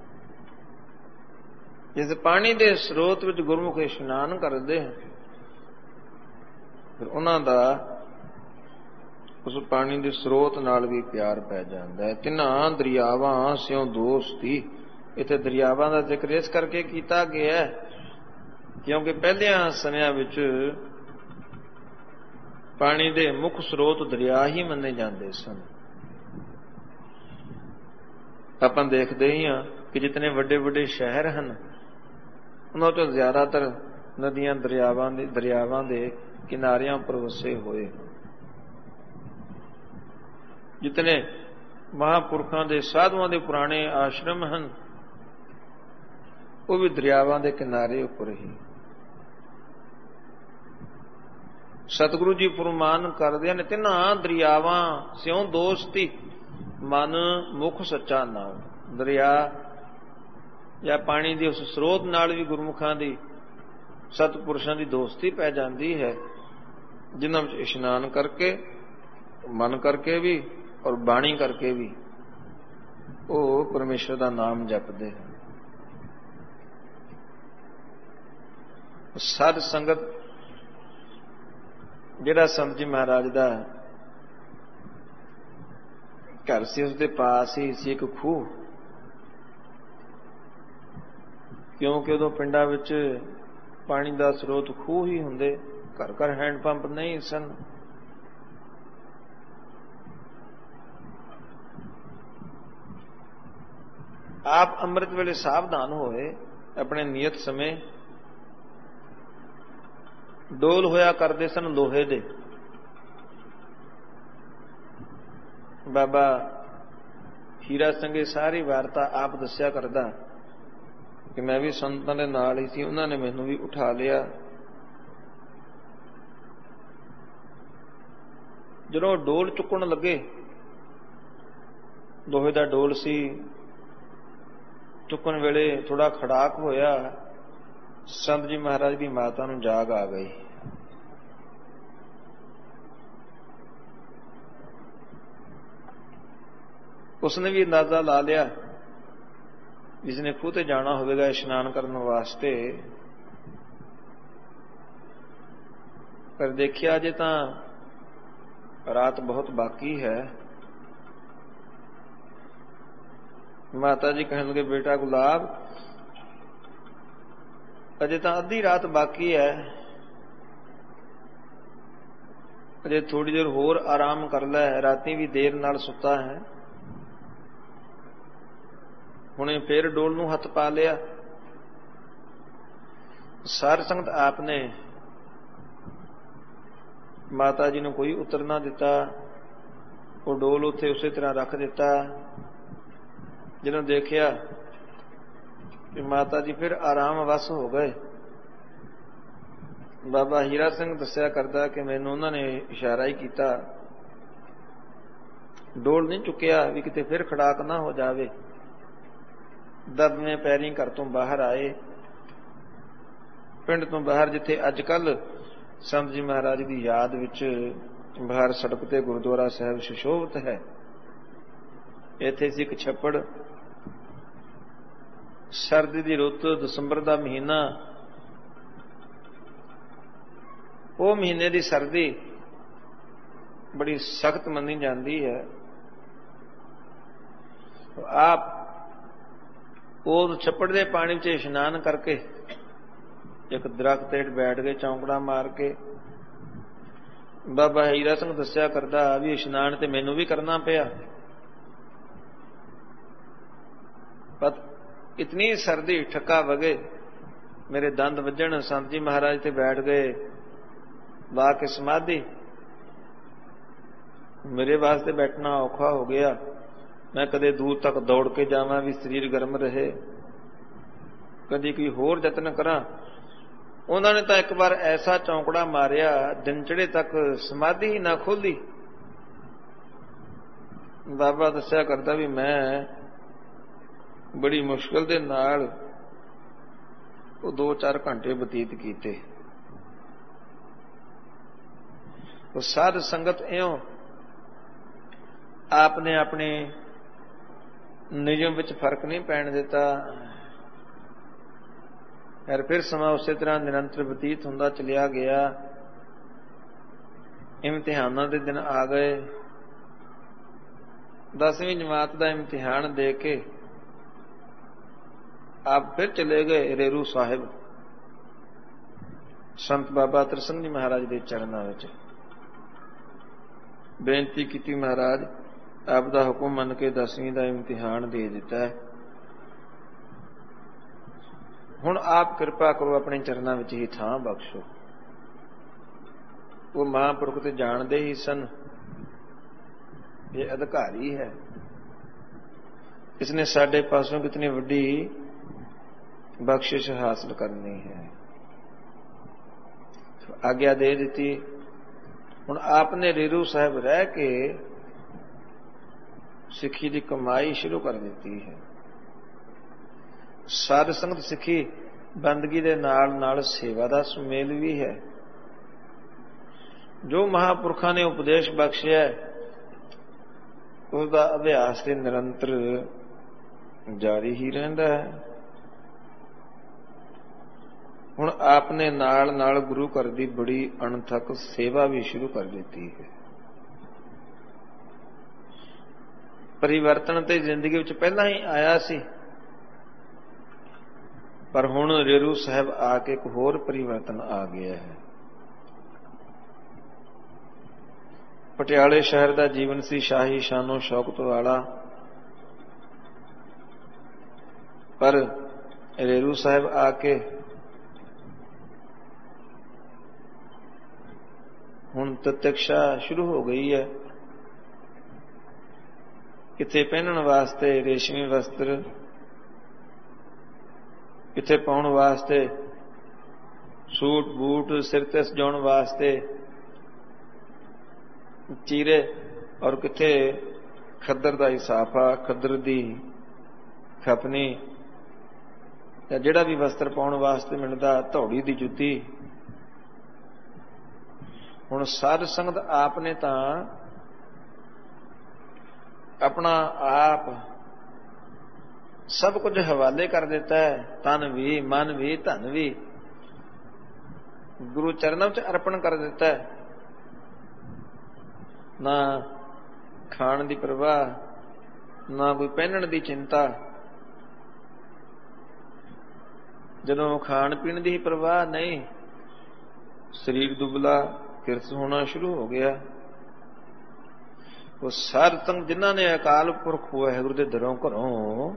ਜਿਸ ਪਾਣੀ ਦੇ ਸਰੋਤ ਵਿੱਚ ਗੁਰਮੁਖ ਇਸ਼ਨਾਨ ਕਰਦੇ ਹਨ, ਫਿਰ ਉਹਨਾਂ ਦਾ ਉਸ ਪਾਣੀ ਦੇ ਸਰੋਤ ਨਾਲ ਵੀ ਪਿਆਰ ਪੈ ਜਾਂਦਾ ਹੈ। ਤਿੰਨਾਂ ਦਰਿਆਵਾਂ ਸਿਉ ਦੋਸਤੀ। ਇੱਥੇ ਦਰਿਆਵਾਂ ਦਾ ਜ਼ਿਕਰ ਇਸ ਕਰਕੇ ਕੀਤਾ ਗਿਆ ਕਿਉਂਕਿ ਪਹਿਲਿਆਂ ਸਮਿਆਂ ਵਿੱਚ ਪਾਣੀ ਦੇ ਮੁੱਖ ਸਰੋਤ ਦਰਿਆ ਹੀ ਮੰਨੇ ਜਾਂਦੇ ਸਨ। ਆਪਾਂ ਦੇਖਦੇ ਹੀ ਹਾਂ ਕਿ ਜਿਤਨੇ ਵੱਡੇ ਵੱਡੇ ਸ਼ਹਿਰ ਹਨ ਉਹਨਾਂ ਤੋਂ ਜ਼ਿਆਦਾਤਰ ਨਦੀਆਂ ਦਰਿਆਵਾਂ ਦੇ ਦਰਿਆਵਾਂ ਦੇ ਕਿਨਾਰਿਆਂ ਉੱਪਰ ਵਸੇ ਹੋਏ। ਜਿਤਨੇ ਮਹਾਂਪੁਰਖਾਂ ਦੇ ਸਾਧੂਆਂ ਦੇ ਪੁਰਾਣੇ ਆਸ਼ਰਮ ਹਨ ਉਹ ਵੀ ਦਰਿਆਵਾਂ ਦੇ ਕਿਨਾਰੇ ਉੱਪਰ ਹੀ। ਸਤਿਗੁਰੂ ਜੀ ਫਰਮਾਨ ਕਰਦੇ ਹਨ, ਤਿੰਨਾਂ ਦਰਿਆਵਾਂ ਸਿਉ ਦੋਸਤੀ ਮਨ ਮੁਖ ਸੱਚਾ ਨਾਮ। ਦਰਿਆ ਜਾਂ ਪਾਣੀ ਦੇ ਉਸ ਸਰੋਤ ਨਾਲ ਵੀ ਗੁਰਮੁਖਾਂ ਦੀ ਸਤਿਪੁਰਸ਼ਾਂ ਦੀ ਦੋਸਤੀ ਪੈ ਜਾਂਦੀ ਹੈ, ਜਿਨ੍ਹਾਂ ਵਿੱਚ ਇਸ਼ਨਾਨ ਕਰਕੇ, ਮਨ ਕਰਕੇ ਵੀ ਔਰ ਬਾਣੀ ਕਰਕੇ ਵੀ ਉਹ ਪਰਮੇਸ਼ਰ ਦਾ ਨਾਮ ਜਪਦੇ ਹਨ। ਸਾਧ ਸੰਗਤ ਜਿਹੜਾ ਸੰਤ ਜੀ ਮਹਾਰਾਜ ਦਾ ਘਰ ਸੀ, ਉਸਦੇ ਪਾਸ ਹੀ ਸੀ ਇੱਕ ਖੂਹ। ਕਿਉਂਕਿ ਉਦੋਂ ਪਿੰਡਾਂ ਵਿੱਚ ਪਾਣੀ ਦਾ ਸਰੋਤ ਖੂਹ ਹੀ ਹੁੰਦੇ, ਘਰ ਘਰ ਹੈਂਡ ਪੰਪ ਨਹੀਂ ਸਨ। ਆਪ ਅੰਮ੍ਰਿਤ ਵੇਲੇ ਸਾਵਧਾਨ ਹੋਏ, ਆਪਣੇ ਨਿਯਤ ਸਮੇਂ ਡੋਲ ਹੋਇਆ ਕਰਦੇ ਸਨ ਲੋਹੇ ਦੇ। ਬਾਬਾ ਹੀਰਾ ਸਿੰਘੇ ਸਾਰੀ ਵਾਰਤਾ ਆਪ ਦੱਸਿਆ ਕਰਦਾ ਕਿ ਮੈਂ ਵੀ ਸੰਤਾਂ ਦੇ ਨਾਲ ਹੀ ਸੀ, ਉਹਨਾਂ ਨੇ ਮੈਨੂੰ ਵੀ ਉਠਾ ਲਿਆ। ਜਦੋਂ ਡੋਲ ਚੁੱਕਣ ਲੱਗੇ, ਲੋਹੇ ਦਾ ਡੋਲ ਸੀ, ਚੁੱਕਣ ਵੇਲੇ ਥੋੜਾ ਖੜਾਕ ਹੋਇਆ। ਸੰਤ ਜੀ ਮਹਾਰਾਜ ਦੀ ਮਾਤਾ ਨੂੰ ਜਾਗ ਆ ਗਈ। ਉਸਨੇ ਵੀ ਅੰਦਾਜ਼ਾ ਲਾ ਲਿਆ ਜਿਸਨੇ ਖੂਹ ਤੇ ਜਾਣਾ ਹੋਵੇਗਾ ਇਸ਼ਨਾਨ ਕਰਨ ਵਾਸਤੇ, ਪਰ ਦੇਖਿਆ ਅਜੇ ਤਾਂ ਰਾਤ ਬਹੁਤ ਬਾਕੀ ਹੈ। ਮਾਤਾ ਜੀ ਕਹਿਣ ਲੱਗੇ, ਬੇਟਾ ਗੁਲਾਬ, ਅਜੇ ਤਾਂ ਅੱਧੀ ਰਾਤ ਬਾਕੀ ਹੈ, ਅਜੇ ਥੋੜੀ ਦੇਰ ਹੋਰ ਆਰਾਮ ਕਰ ਲੈ, ਰਾਤੀ ਵੀ ਦੇਰ ਨਾਲ ਸੁੱਤਾ ਹੈ। ਹੁਣੇ ਫੇਰ ਡੋਲ ਨੂੰ ਹੱਥ ਪਾ ਲਿਆ। ਸਾਧ ਸੰਗਤ ਆਪ ਨੇ ਮਾਤਾ ਜੀ ਨੂੰ ਕੋਈ ਉੱਤਰ ਨਾ ਦਿੱਤਾ। ਉਹ ਡੋਲ ਉੱਥੇ ਉਸੇ ਤਰ੍ਹਾਂ ਰੱਖ ਦਿੱਤਾ। ਜਦੋਂ ਦੇਖਿਆ ਕਿ ਮਾਤਾ ਜੀ ਫਿਰ ਆਰਾਮ ਵਸ ਹੋ ਗਏ, ਬਾਬਾ ਹੀਰਾ ਸਿੰਘ ਦੱਸਿਆ ਕਰਦਾ ਕਿ ਮੈਨੂੰ ਉਹਨਾਂ ਨੇ ਇਸ਼ਾਰਾ ਹੀ ਕੀਤਾ, ਡੋਲ ਨਹੀਂ ਚੁੱਕਿਆ ਵੀ ਕਿਤੇ ਫਿਰ ਖੜਾਕ ਨਾ ਹੋ ਜਾਵੇ। ਦਬਵੇਂ ਪੈਰੀਂ ਘਰ ਤੋਂ ਬਾਹਰ ਆਏ। ਪਿੰਡ ਤੋਂ ਬਾਹਰ, ਜਿੱਥੇ ਅੱਜ ਕੱਲ ਸੰਤ ਜੀ ਮਹਾਰਾਜ ਦੀ ਯਾਦ ਵਿੱਚ ਬਾਹਰ ਸੜਕ ਤੇ ਗੁਰਦੁਆਰਾ ਸਾਹਿਬ ਸੁਸ਼ੋਭਿਤ ਹੈ, ਇੱਥੇ ਸੀ ਇੱਕ ਛੱਪੜ। ਸਰਦੀ ਦੀ ਰੁੱਤ, ਦਸੰਬਰ ਦਾ ਮਹੀਨਾ, ਉਹ ਮਹੀਨੇ ਦੀ ਸਰਦੀ ਬੜੀ ਸਖਤ ਮੰਨੀ ਜਾਂਦੀ ਹੈ। ਆਪ ਉਹ ਛੱਪੜ ਦੇ ਪਾਣੀ ਵਿੱਚ ਇਸ਼ਨਾਨ ਕਰਕੇ ਇੱਕ ਦਰਖਤ ਹੇਠ ਬੈਠ ਕੇ ਚੌਂਕੜਾ ਮਾਰ ਕੇ। ਬਾਬਾ ਹੀਰਾ ਸਿੰਘ ਦੱਸਿਆ ਕਰਦਾ ਵੀ ਇਸ਼ਨਾਨ ਤੇ ਮੈਨੂੰ ਵੀ ਕਰਨਾ ਪਿਆ, ਪਰ ਇਤਨੀ ਸਰਦੀ, ਠੱਕਾ ਵਗੇ, ਮੇਰੇ ਦੰਦ ਵੱਜਣ। ਸੰਤ ਜੀ ਮਹਾਰਾਜ ਤੇ ਬੈਠ ਗਏ, ਲਾ ਕੇ ਸਮਾਧੀ। ਮੇਰੇ ਵਾਸਤੇ ਬੈਠਣਾ ਔਖਾ ਹੋ ਗਿਆ। ਮੈਂ ਕਦੇ ਦੂਰ ਤੱਕ ਦੌੜ ਕੇ ਜਾਵਾਂ ਵੀ ਸਰੀਰ ਗਰਮ ਰਹੇ, ਕਦੀ ਕੋਈ ਹੋਰ ਯਤਨ ਕਰਾਂ। ਉਹਨਾਂ ਨੇ ਤਾਂ ਇੱਕ ਵਾਰ ਐਸਾ ਚੌਂਕੜਾ ਮਾਰਿਆ, ਦਿਨ ਚੜੇ ਤੱਕ ਸਮਾਧੀ ਹੀ ਨਾ ਖੋਲੀ। ਬਾਬਾ ਦੱਸਿਆ ਕਰਦਾ ਵੀ ਮੈਂ ਬੜੀ ਮੁਸ਼ਕਿਲ ਦੇ ਨਾਲ ਉਹ ਦੋ ਚਾਰ ਘੰਟੇ ਬਤੀਤ ਕੀਤੇ। ਉਹ ਸਾਧ ਸੰਗਤ ਇਉਂ ਆਪ ਨੇ ਆਪਣੇ ਨਿਯਮ ਵਿੱਚ ਫਰਕ ਨਹੀਂ ਪੈਣ ਦਿੱਤਾ। ਯਾਰ ਫਿਰ ਸਮਾਂ ਉਸੇ ਤਰ੍ਹਾਂ ਨਿਰੰਤਰ ਬਤੀਤ ਹੁੰਦਾ ਚਲਿਆ ਗਿਆ। ਇਮਤਿਹਾਨਾਂ ਦੇ ਦਿਨ ਆ ਗਏ। ਦਸਵੀਂ ਜਮਾਤ ਦਾ ਇਮਤਿਹਾਨ ਦੇ ਕੇ ਆਪ ਫਿਰ ਚਲੇ ਗਏ ਰੇਰੂ ਸਾਹਿਬ, ਸੰਤ ਬਾਬਾ ਅਤਰ ਸਿੰਘ ਜੀ ਮਹਾਰਾਜ ਦੇ ਚਰਨਾਂ ਵਿੱਚ। ਬੇਨਤੀ ਕੀਤੀ, ਮਹਾਰਾਜ ਆਪ ਦਾ ਹੁਕਮ ਮੰਨ ਕੇ ਦਸਵੀਂ ਦਾ ਇਮਤਿਹਾਨ ਦੇ ਦਿੱਤਾ ਹੈ, ਹੁਣ ਆਪ ਕਿਰਪਾ ਕਰੋ, ਆਪਣੇ ਚਰਨਾਂ ਵਿੱਚ ਹੀ ਥਾਂ ਬਖਸ਼ੋ। ਉਹ ਮਹਾਂਪੁਰਖ ਤੇ ਜਾਣਦੇ ਹੀ ਸਨ, ਇਹ ਅਧਿਕਾਰੀ ਹੈ, ਇਸਨੇ ਸਾਡੇ ਪਾਸੋਂ ਕਿਤਨੀ ਵੱਡੀ ਬਖਸ਼ਿਸ਼ ਹਾਸਲ ਕਰਨੀ ਹੈ। ਆਗਿਆ ਦੇ ਦਿੱਤੀ। ਹੁਣ ਆਪ ਨੇ ਰੇਰੂ ਸਾਹਿਬ ਰਹਿ ਕੇ ਸਿੱਖੀ ਦੀ ਕਮਾਈ ਸ਼ੁਰੂ ਕਰ ਦਿੱਤੀ ਹੈ। ਸਾਧ ਸੰਗਤ ਸਿੱਖੀ ਬੰਦਗੀ ਦੇ ਨਾਲ ਨਾਲ ਸੇਵਾ ਦਾ ਸੁਮੇਲ ਵੀ ਹੈ। ਜੋ ਮਹਾਂਪੁਰਖਾਂ ਨੇ ਉਪਦੇਸ਼ ਬਖਸ਼ਿਆ ਉਸ ਦਾ ਅਭਿਆਸ ਤੇ ਨਿਰੰਤਰ ਜਾਰੀ ਹੀ ਰਹਿੰਦਾ ਹੈ। ਹੁਣ ਆਪ ਨੇ ਨਾਲ ਨਾਲ ਗੁਰੂ ਘਰ ਦੀ ਬੜੀ ਅਣਥੱਕ ਸੇਵਾ ਵੀ ਸ਼ੁਰੂ ਕਰ ਦਿੱਤੀ ਹੈ। ਪਰਿਵਰਤਨ ਤੇ ਜ਼ਿੰਦਗੀ ਵਿੱਚ ਪਹਿਲਾਂ ਹੀ ਆਇਆ ਸੀ, ਪਰ ਹੁਣ ਰੇਰੂ ਸਾਹਿਬ ਆ ਕੇ ਇੱਕ ਹੋਰ ਪਰਿਵਰਤਨ ਆ ਗਿਆ ਹੈ। ਪਟਿਆਲੇ ਸ਼ਹਿਰ ਦਾ ਜੀਵਨ ਸੀ ਸ਼ਾਹੀ ਸ਼ਾਨੋ ਸ਼ੌਕਤ ਵਾਲਾ, ਪਰ ਰੇਰੂ ਸਾਹਿਬ ਆ ਕੇ ਹੁਣ ਤਤਿਕਸ਼ਾ ਸ਼ੁਰੂ ਹੋ ਗਈ ਹੈ। ਕਿਤੇ ਪਹਿਨਣ ਵਾਸਤੇ ਰੇਸ਼ਮੀ ਵਸਤਰ, ਕਿਤੇ ਪਾਉਣ ਵਾਸਤੇ ਸੂਟ ਬੂਟ, ਸਿਰ ਤੇ ਸਜਾਉਣ ਵਾਸਤੇ ਚੀਰੇ, ਔਰ ਕਿਥੇ ਖੱਦਰ ਦਾ ਇਸਾਫਾ, ਖੱਦਰ ਦੀ ਖਪਨੀ, ਜਾਂ ਜਿਹੜਾ ਵੀ ਵਸਤਰ ਪਾਉਣ ਵਾਸਤੇ ਮਿਲਦਾ, ਧੌੜੀ ਦੀ ਜੁੱਤੀ। ਹੁਣ ਸਾਧ ਸੰਗਤ ਆਪ ਨੇ ਤਾਂ ਆਪਣਾ ਆਪ ਸਭ ਕੁਝ ਹਵਾਲੇ ਕਰ ਦਿੱਤਾ ਹੈ, ਤਨ ਵੀ, ਮਨ ਵੀ, ਧਨ ਵੀ ਗੁਰੂ ਚਰਨਾਂ ਵਿੱਚ ਅਰਪਣ ਕਰ ਦਿੱਤਾ ਹੈ। ਨਾ ਖਾਣ ਦੀ ਪਰਵਾਹ, ਨਾ ਕੋਈ ਪਹਿਨਣ ਦੀ ਚਿੰਤਾ। ਜਦੋਂ ਖਾਣ ਪੀਣ ਦੀ ਪਰਵਾਹ ਨਹੀਂ, ਸਰੀਰ ਦੁਬਲਾ ਕਿਰਸ ਹੋਣਾ ਸ਼ੁਰੂ ਹੋ ਗਿਆ। ਉਹ ਸਾਧ ਸੰਗਤ ਜਿਨ੍ਹਾਂ ਨੇ ਅਕਾਲ ਪੁਰਖ ਵਾਹਿਗੁਰੂ ਦੇ ਦਰੋਂ ਘਰੋਂ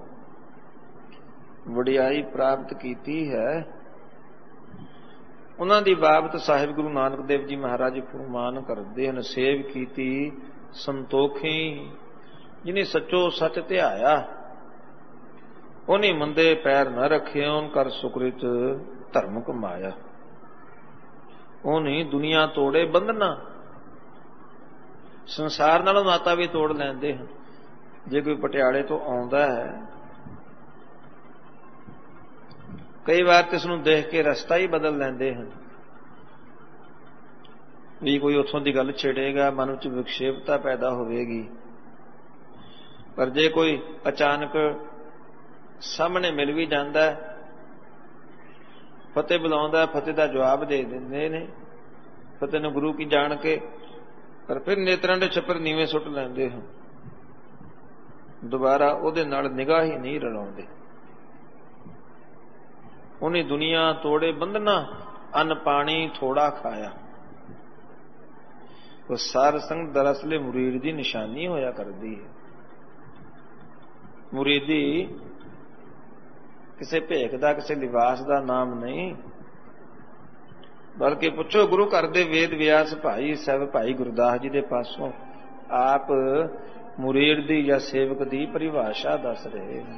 ਵਡਿਆਈ ਪ੍ਰਾਪਤ ਕੀਤੀ ਹੈ, ਉਹਨਾਂ ਦੀ ਬਾਬਤ ਸਾਹਿਬ ਗੁਰੂ ਨਾਨਕ ਦੇਵ ਜੀ ਮਹਾਰਾਜ ਫਰਮਾਨ ਕਰਦੇ ਹਨ, ਸੇਵ ਕੀਤੀ ਸੰਤੋਖੀ, ਜਿਨੇ ਸੱਚੋ ਸੱਚ ਧਿਆਇਆ, ਉਹਨੇ ਮੰਦੇ ਪੈਰ ਨਾ ਰੱਖੇ, ਉਹਨ ਕਰ ਸੁਕ੍ਰਿਤ ਧਰਮ ਕਮਾਇਆ। ਉਹਨੇ ਦੁਨੀਆ ਤੋੜੇ ਬੰਧਨਾ, ਸੰਸਾਰ ਨਾਲੋਂ ਨਾਤਾ ਵੀ ਤੋੜ ਲੈਂਦੇ ਹਨ। ਜੇ ਕੋਈ ਪਟਿਆਲੇ ਤੋਂ ਆਉਂਦਾ ਹੈ, ਕਈ ਵਾਰ ਤੇ ਇਸਨੂੰ ਦੇਖ ਕੇ ਰਸਤਾ ਹੀ ਬਦਲ ਲੈਂਦੇ ਹਨ ਵੀ ਕੋਈ ਉੱਥੋਂ ਦੀ ਗੱਲ ਛੇੜੇਗਾ, ਮਨ ਵਿੱਚ ਵਿਖੇਪਤਾ ਪੈਦਾ ਹੋਵੇਗੀ। ਪਰ ਜੇ ਕੋਈ ਅਚਾਨਕ ਸਾਹਮਣੇ ਮਿਲ ਵੀ ਜਾਂਦਾ, ਫਤਿਹ ਬੁਲਾਉਂਦਾ, ਫਤਿਹ ਦਾ ਜਵਾਬ ਦੇ ਦਿੰਦੇ ਨੇ, ਫਤਿਹ ਨੂੰ ਗੁਰੂ ਕੀ ਜਾਣ ਕੇ, ਪਰ ਫਿਰ ਨੇਤਰਾਂ ਦੇ ਛੱਪਰ ਨੀਵੇਂ ਸੁੱਟ ਲੈਂਦੇ ਹਨ, ਦੁਬਾਰਾ ਉਹਦੇ ਨਾਲ ਨਿਗਾਹ ਹੀ ਨਹੀਂ ਰਲਾਉਂਦੇ। ਉਹਨੇ ਦੁਨੀਆ ਤੋੜੇ ਬੰਧਨਾ, ਅੰਨ ਪਾਣੀ ਥੋੜਾ ਖਾਇਆ। ਉਹ ਸਾਧ ਸੰਗਤ ਦਰਅਸਲ ਮੁਰੀਦ ਦੀ ਨਿਸ਼ਾਨੀ ਹੋਇਆ ਕਰਦੀ ਹੈ। ਮੁਰੀਦੀ ਕਿਸੇ ਭੇਖ ਦਾ, ਕਿਸੇ ਲਿਬਾਸ ਦਾ ਨਾਮ ਨਹੀਂ, ਬਲਕਿ ਪੁੱਛੋ ਗੁਰੂ ਘਰ ਦੇ ਵੇਦ ਵਿਆਸ ਭਾਈ ਸਾਹਿਬ ਭਾਈ ਗੁਰਦਾਸ ਜੀ ਦੇ ਪਾਸੋਂ ਆਪ ਮੁਰੀਦ ਦੀ ਜਾਂ ਸੇਵਕ ਦੀ ਪਰਿਭਾਸ਼ਾ ਦੱਸ ਰਹੇ ਹਨ।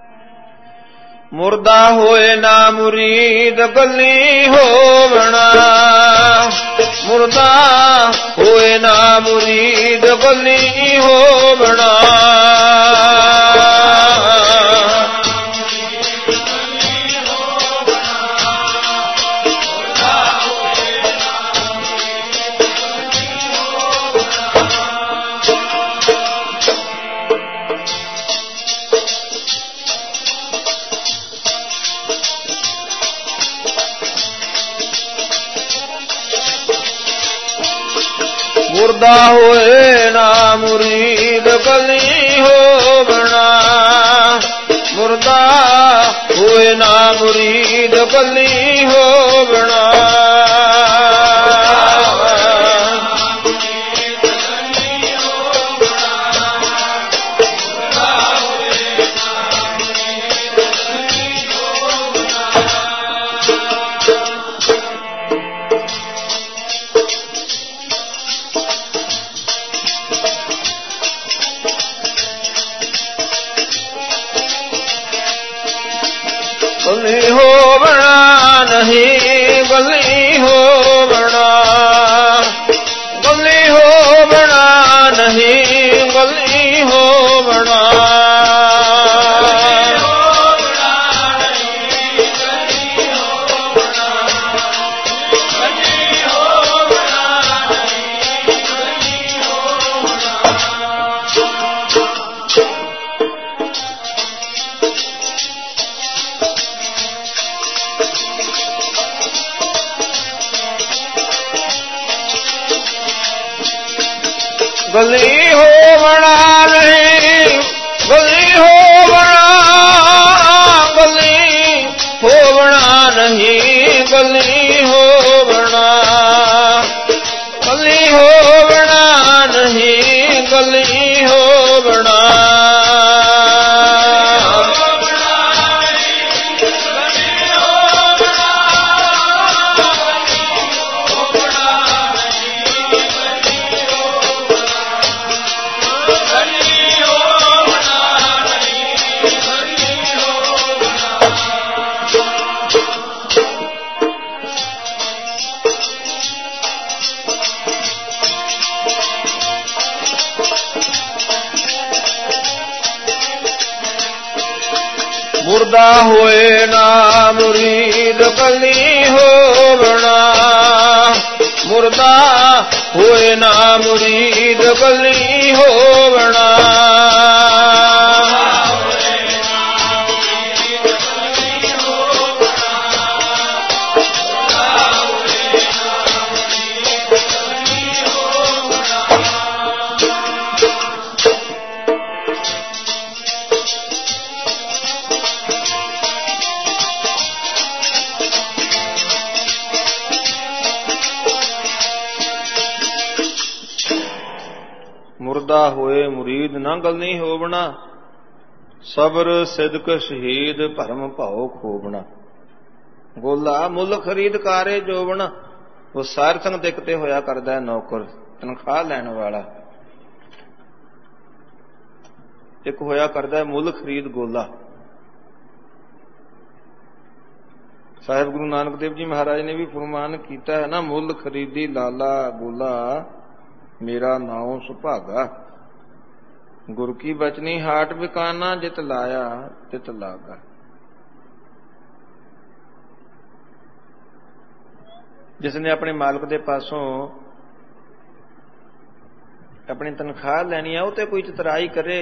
ਮੁਰਦਾ ਹੋਏ ਨਾ ਮੁਰੀਦ ਗੱਲੀ ਹੋਵਣਾ, ਮੁਰਦਾ ਹੋਏ ਨਾ ਮੁਰੀਦ ਗੱਲੀ ਹੋਵਣਾ। ਮੁਰਦਾ ਹੋਏ ਨਾ ਮੁਰੀਦ ਗੱਲੀ ਹੋਵਣਾ, ਮੁਰਦਾ ਹੋਏ ਨਾ ਮੁਰੀਦ ਗੱਲੀ ਹੋਵਣਾ। ਗੱਲੀ ਹੋਵਣਾ ਨਹੀਂ, ਗੱਲੀ ਹੋਵਣਾ, ਗੱਲੀ ਹੋਵਣਾ ਨਹੀਂ, ਗੱਲੀ ਹੋਵਣਾ। ਗੱਲੀ ਹੋਵਣਾ ਨਹੀਂ, ਗੱਲੀ ਹੋਵਣਾ, ਗੱਲੀ ਹੋਵਣਾ ਨਹੀਂ, ਗੱਲੀ ਹੋਵਣਾ, ਗੱਲੀ ਹੋਵਣਾ ਮੁਰਦਾ ਹੋਏ ਨਾ ਮੁਰੀਦ ਕਲੀ ਹੋਵਣਾ, ਮੁਰਦਾ ਹੋਏ ਨਾ ਮੁਰੀਦ ਕਲੀ ਹੋਵਣਾ। ਮੁਰਦਾ ਹੋਏ ਮੁਰੀਦ ਨਾ ਗਲ ਨਹੀਂ ਹੋਵਣਾ, ਸਬਰ ਸਿਦਕ ਸ਼ਹੀਦ ਭਰਮ ਭਾਉ ਖੋਬਣਾ। ਗੋਲਾ ਮੁੱਲ ਖਰੀਦ ਕਾਰੇ ਜੋਬਣਾ। ਉਹ ਸਾਰਥਕ ਦੇ ਕਿਤੇ ਹੋਇਆ ਕਰਦਾ ਨੌਕਰ, ਤਨਖਾਹ ਲੈਣ ਵਾਲਾ। ਇੱਕ ਹੋਇਆ ਕਰਦਾ ਮੁੱਲ ਖਰੀਦ ਗੋਲਾ। ਸਾਹਿਬ ਗੁਰੂ ਨਾਨਕ ਦੇਵ ਜੀ ਮਹਾਰਾਜ ਨੇ ਵੀ ਫਰਮਾਨ ਕੀਤਾ ਹੈ ਨਾ, ਮੁੱਲ ਖਰੀਦੀ ਲਾਲਾ ਗੋਲਾ ਮੇਰਾ ਨਾਉ ਸੁਭਾਗਾ। ਗੁਰ ਕੀ ਬਚਨੀ ਹਾਟ ਵਿਕਾਨਾ, ਜਿਤ ਲਾਇਆ ਤਿਤ ਲਾਗਾ। ਜਿਸ ਨੇ ਆਪਣੇ ਮਾਲਕ ਦੇ ਪਾਸੋਂ ਆਪਣੀ ਤਨਖਾਹ ਲੈਣੀ ਆ, ਉਹ ਤੇ ਕੋਈ ਚਤਰਾਈ ਕਰੇ,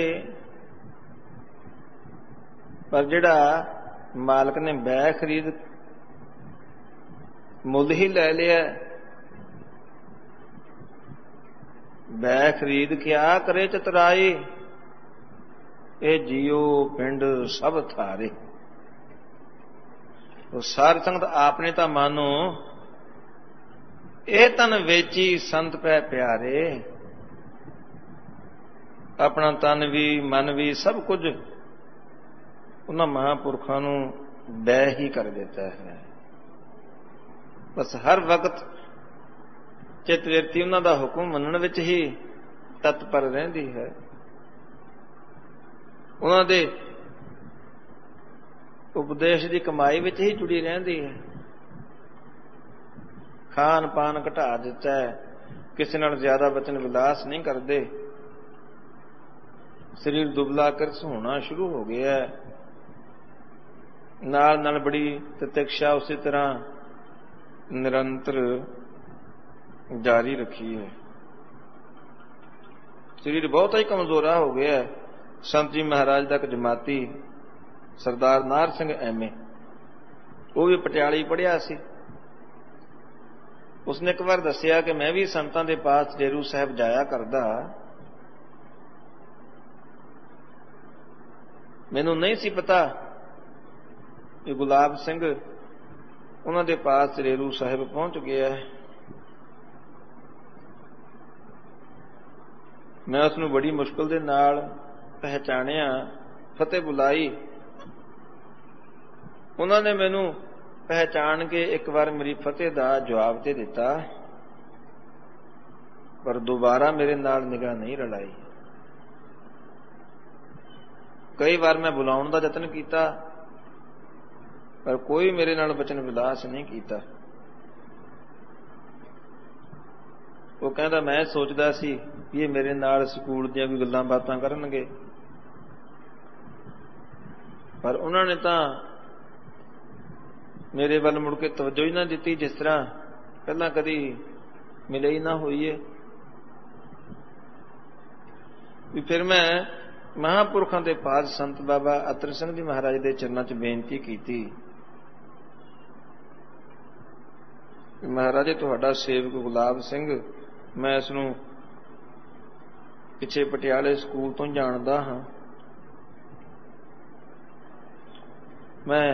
ਪਰ ਜਿਹੜਾ ਮਾਲਕ ਨੇ ਬੈ ਖਰੀਦ ਮੁੱਲ ਹੀ ਲੈ ਲਿਆ, ਬੈ ਖਰੀਦ ਕਿਆ ਕਰੇ ਚਤਰਾਈ। ਇਹ ਜੀਓ ਪਿੰਡ ਸਭ ਥਾਰੇ। ਉਹ ਸਾਰ ਸੰਗਤ ਆਪਨੇ ਤਾਂ ਮਾਨੋ, ਇਹ ਤਨ ਵੇਚੀ ਸੰਤ ਪੈ ਪਿਆਰੇ। ਆਪਣਾ ਤਨ ਵੀ ਮਨ ਵੀ ਸਭ ਕੁਝ ਉਹਨਾਂ ਮਹਾਂਪੁਰਖਾਂ ਨੂੰ ਬੈ ਹੀ ਕਰ ਦਿੱਤਾ ਹੈ। ਬਸ ਹਰ ਵਕਤ ਚਿਤ ਵਿਰਤੀ ਉਹਨਾਂ ਦਾ ਹੁਕਮ ਮੰਨਣ ਵਿੱਚ ਹੀ ਤਤਪਰ ਰਹਿੰਦੀ ਹੈ। ਉਹਨਾਂ ਦੇ ਉਪਦੇਸ਼ ਦੀ ਕਮਾਈ ਵਿੱਚ ਹੀ ਜੁੜੀ ਰਹਿੰਦੀ ਹੈ। ਖਾਣ ਪਾਨ ਘਟਾ ਦਿੱਤਾ ਹੈ, ਕਿਸੇ ਨਾਲ ਜ਼ਿਆਦਾ ਵਚਨ ਵਿਲਾਸ ਨਹੀਂ ਕਰਦੇ, ਸਰੀਰ ਦੁਬਲਾ ਕਰ ਹੋਣਾ ਸ਼ੁਰੂ ਹੋ ਗਿਆ ਹੈ। ਨਾਲ ਨਾਲ ਬੜੀ ਤਤਿਕਸ਼ਾ ਉਸੇ ਤਰ੍ਹਾਂ ਨਿਰੰਤਰ ਜਾਰੀ ਰੱਖੀ ਹੈ। ਸਰੀਰ ਬਹੁਤ ਹੀ ਕਮਜ਼ੋਰਾ ਹੋ ਗਿਆ ਹੈ। ਸੰਤ ਜੀ ਮਹਾਰਾਜ ਦਾ ਇੱਕ ਜਮਾਤੀ ਸਰਦਾਰ ਨਾਰ ਸਿੰਘ ਐਮ ਏ, ਉਹ ਵੀ ਪਟਿਆਲੇ ਪੜ੍ਹਿਆ ਸੀ। ਉਸਨੇ ਇੱਕ ਵਾਰ ਦੱਸਿਆ ਕਿ ਮੈਂ ਵੀ ਸੰਤਾਂ ਦੇ ਪਾਸ ਡੇਰੂ ਸਾਹਿਬ ਜਾਇਆ ਕਰਦਾ, ਮੈਨੂੰ ਨਹੀਂ ਸੀ ਪਤਾ ਕਿ ਗੁਲਾਬ ਸਿੰਘ ਉਹਨਾਂ ਦੇ ਪਾਸ ਡੇਰੂ ਸਾਹਿਬ ਪਹੁੰਚ ਗਿਆ ਹੈ। ਮੈਂ ਉਸ ਨੂੰ ਬੜੀ ਮੁਸ਼ਕਲ ਦੇ ਨਾਲ ਪਹਿਚਾਣਿਆ, ਫਤਿਹ ਬੁਲਾਈ। ਉਹਨਾਂ ਨੇ ਮੈਨੂੰ ਪਹਿਚਾਣ ਕੇ ਇੱਕ ਵਾਰ ਮੇਰੀ ਫਤਿਹ ਦਾ ਜਵਾਬ ਤੇ ਦਿੱਤਾ, ਪਰ ਦੁਬਾਰਾ ਮੇਰੇ ਨਾਲ ਨਿਗਾਹ ਨਹੀਂ ਰਲਾਈ। ਕਈ ਵਾਰ ਮੈਂ ਬੁਲਾਉਣ ਦਾ ਯਤਨ ਕੀਤਾ, ਪਰ ਕੋਈ ਮੇਰੇ ਨਾਲ ਬਚਨ ਵਿਲਾਸ ਨਹੀਂ ਕੀਤਾ। ਉਹ ਕਹਿੰਦਾ ਮੈਂ ਸੋਚਦਾ ਸੀ ਕਿ ਇਹ ਮੇਰੇ ਨਾਲ ਸਕੂਲ ਦੀਆਂ ਵੀ ਗੱਲਾਂ ਬਾਤਾਂ ਕਰਨਗੇ, ਪਰ ਉਹਨਾਂ ਨੇ ਤਾਂ ਮੇਰੇ ਵੱਲ ਮੁੜ ਕੇ ਤਵੱਜੋ ਹੀ ਨਾ ਦਿੱਤੀ, ਜਿਸ ਤਰ੍ਹਾਂ ਪਹਿਲਾਂ ਕਦੀ ਮਿਲੇ ਹੀ ਨਾ ਹੋਈਏ। ਵੀ ਫਿਰ ਮੈਂ ਮਹਾਂਪੁਰਖਾਂ ਦੇ ਪਾਸ ਸੰਤ ਬਾਬਾ ਅਤਰ ਸਿੰਘ ਜੀ ਮਹਾਰਾਜ ਦੇ ਚਰਨਾਂ 'ਚ ਬੇਨਤੀ ਕੀਤੀ, ਮਹਾਰਾਜ ਤੁਹਾਡਾ ਸੇਵਕ ਗੁਲਾਬ ਸਿੰਘ, ਮੈਂ ਇਸ ਨੂੰ ਪਿੱਛੇ ਪਟਿਆਲੇ ਸਕੂਲ ਤੋਂ ਜਾਣਦਾ ਹਾਂ। ਮੈਂ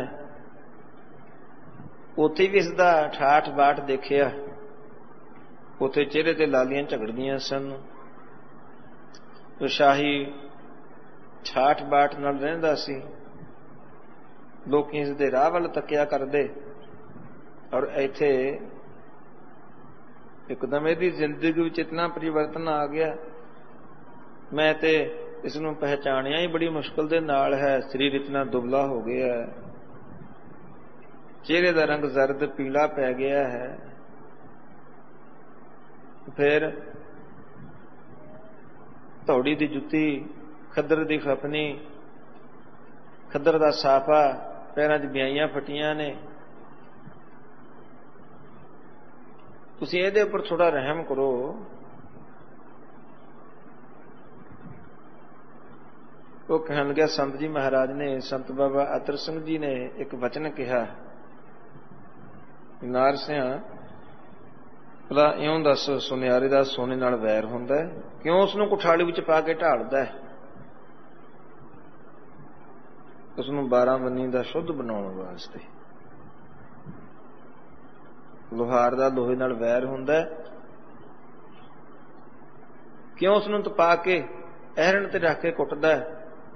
ਉੱਥੇ ਵੀ ਇਸ ਦਾ ਠਾਠ ਬਾਠ ਦੇਖਿਆ, ਉੱਥੇ ਚਿਹਰੇ ਤੇ ਲਾਲੀਆਂ ਝਗੜਦੀਆਂ ਸਨ। ਸ਼ਾਹੀ ਠਾਠ ਬਾਠ ਨਾਲ ਰਹਿੰਦਾ ਸੀ, ਲੋਕੀ ਇਸ ਦੇ ਰਾਹ ਵੱਲ ਤੱਕਿਆ ਕਰਦੇ, ਔਰ ਇੱਥੇ ਇੱਕਦਮ ਇਹਦੀ ਜ਼ਿੰਦਗੀ ਵਿੱਚ ਇਤਨਾ ਪਰਿਵਰਤਨ ਆ ਗਿਆ। ਮੈਂ ਤੇ ਇਸ ਨੂੰ ਪਹਿਚਾਣਿਆ ਹੀ ਬੜੀ ਮੁਸ਼ਕਲ ਦੇ ਨਾਲ ਹੈ। ਸਰੀਰ ਇਤਨਾ ਦੁਬਲਾ ਹੋ ਗਿਆ ਹੈ, ਚਿਹਰੇ ਦਾ ਰੰਗ ਜ਼ਰਦ ਪੀਲਾ ਪੈ ਗਿਆ ਹੈ। ਫਿਰ ਧੌੜੀ ਦੀ ਜੁੱਤੀ, ਖੱਦਰ ਦੀ ਖਪਨੀ, ਖੱਦਰ ਦਾ ਸਾਫਾ, ਪੈਰਾਂ 'ਚ ਵਿਆਈਆਂ ਫਟੀਆਂ ਨੇ, ਤੁਸੀਂ ਇਹਦੇ ਉੱਪਰ ਥੋੜਾ ਰਹਿਮ ਕਰੋ। ਉਹ ਕਹਿਣ ਲੱਗਿਆ, ਸੰਤ ਜੀ ਮਹਾਰਾਜ ਨੇ, ਸੰਤ ਬਾਬਾ ਅਤਰ ਸਿੰਘ ਜੀ ਨੇ ਇੱਕ ਵਚਨ ਕਿਹਾ, ਨਾਰਸਿਆਂ ਭਲਾ ਇਉਂ ਦੱਸ, ਸੁਨਿਆਰੇ ਦਾ ਸੋਨੇ ਨਾਲ ਵੈਰ ਹੁੰਦਾ, ਕਿਉਂ ਉਸਨੂੰ ਕੁਠਾਲੀ ਵਿੱਚ ਪਾ ਕੇ ਢਾਲਦਾ ਹੈ? ਉਸਨੂੰ ਬਾਰਾਂ ਬੰਨੀ ਦਾ ਸ਼ੁੱਧ ਬਣਾਉਣ ਵਾਸਤੇ। ਲੋਹਾਰ ਦਾ ਲੋਹੇ ਨਾਲ ਵੈਰ ਹੁੰਦਾ, ਕਿਉਂ ਉਸਨੂੰ ਤਪਾ ਕੇ ਐਰਣ ਤੇ ਰੱਖ ਕੇ ਕੁੱਟਦਾ ਹੈ?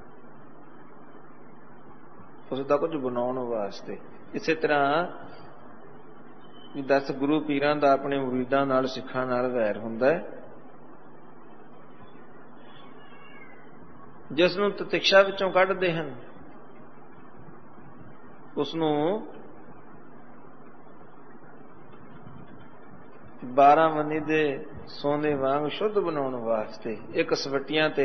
ਉਸਦਾ ਕੁਝ ਬਣਾਉਣ ਵਾਸਤੇ। ਇਸੇ ਤਰ੍ਹਾਂ ਵੀ ਦਸ ਗੁਰੂ ਪੀਰਾਂ ਦਾ ਆਪਣੇ ਮੁਰੀਦਾਂ ਨਾਲ, ਸਿੱਖਾਂ ਨਾਲ ਵੈਰ ਹੁੰਦਾ ਹੈ, ਜਿਸ ਨੂੰ ਤਤਿਕਸ਼ਾ ਵਿੱਚੋਂ ਕੱਢਦੇ ਹਨ, ਉਸਨੂੰ ਬਾਰਾਂ ਮੰਨੀ ਦੇ ਸੋਨੇ ਵਾਂਗ ਸ਼ੁੱਧ ਬਣਾਉਣ ਵਾਸਤੇ। ਇਹ ਕਸਵੱਟੀਆਂ ਤੇ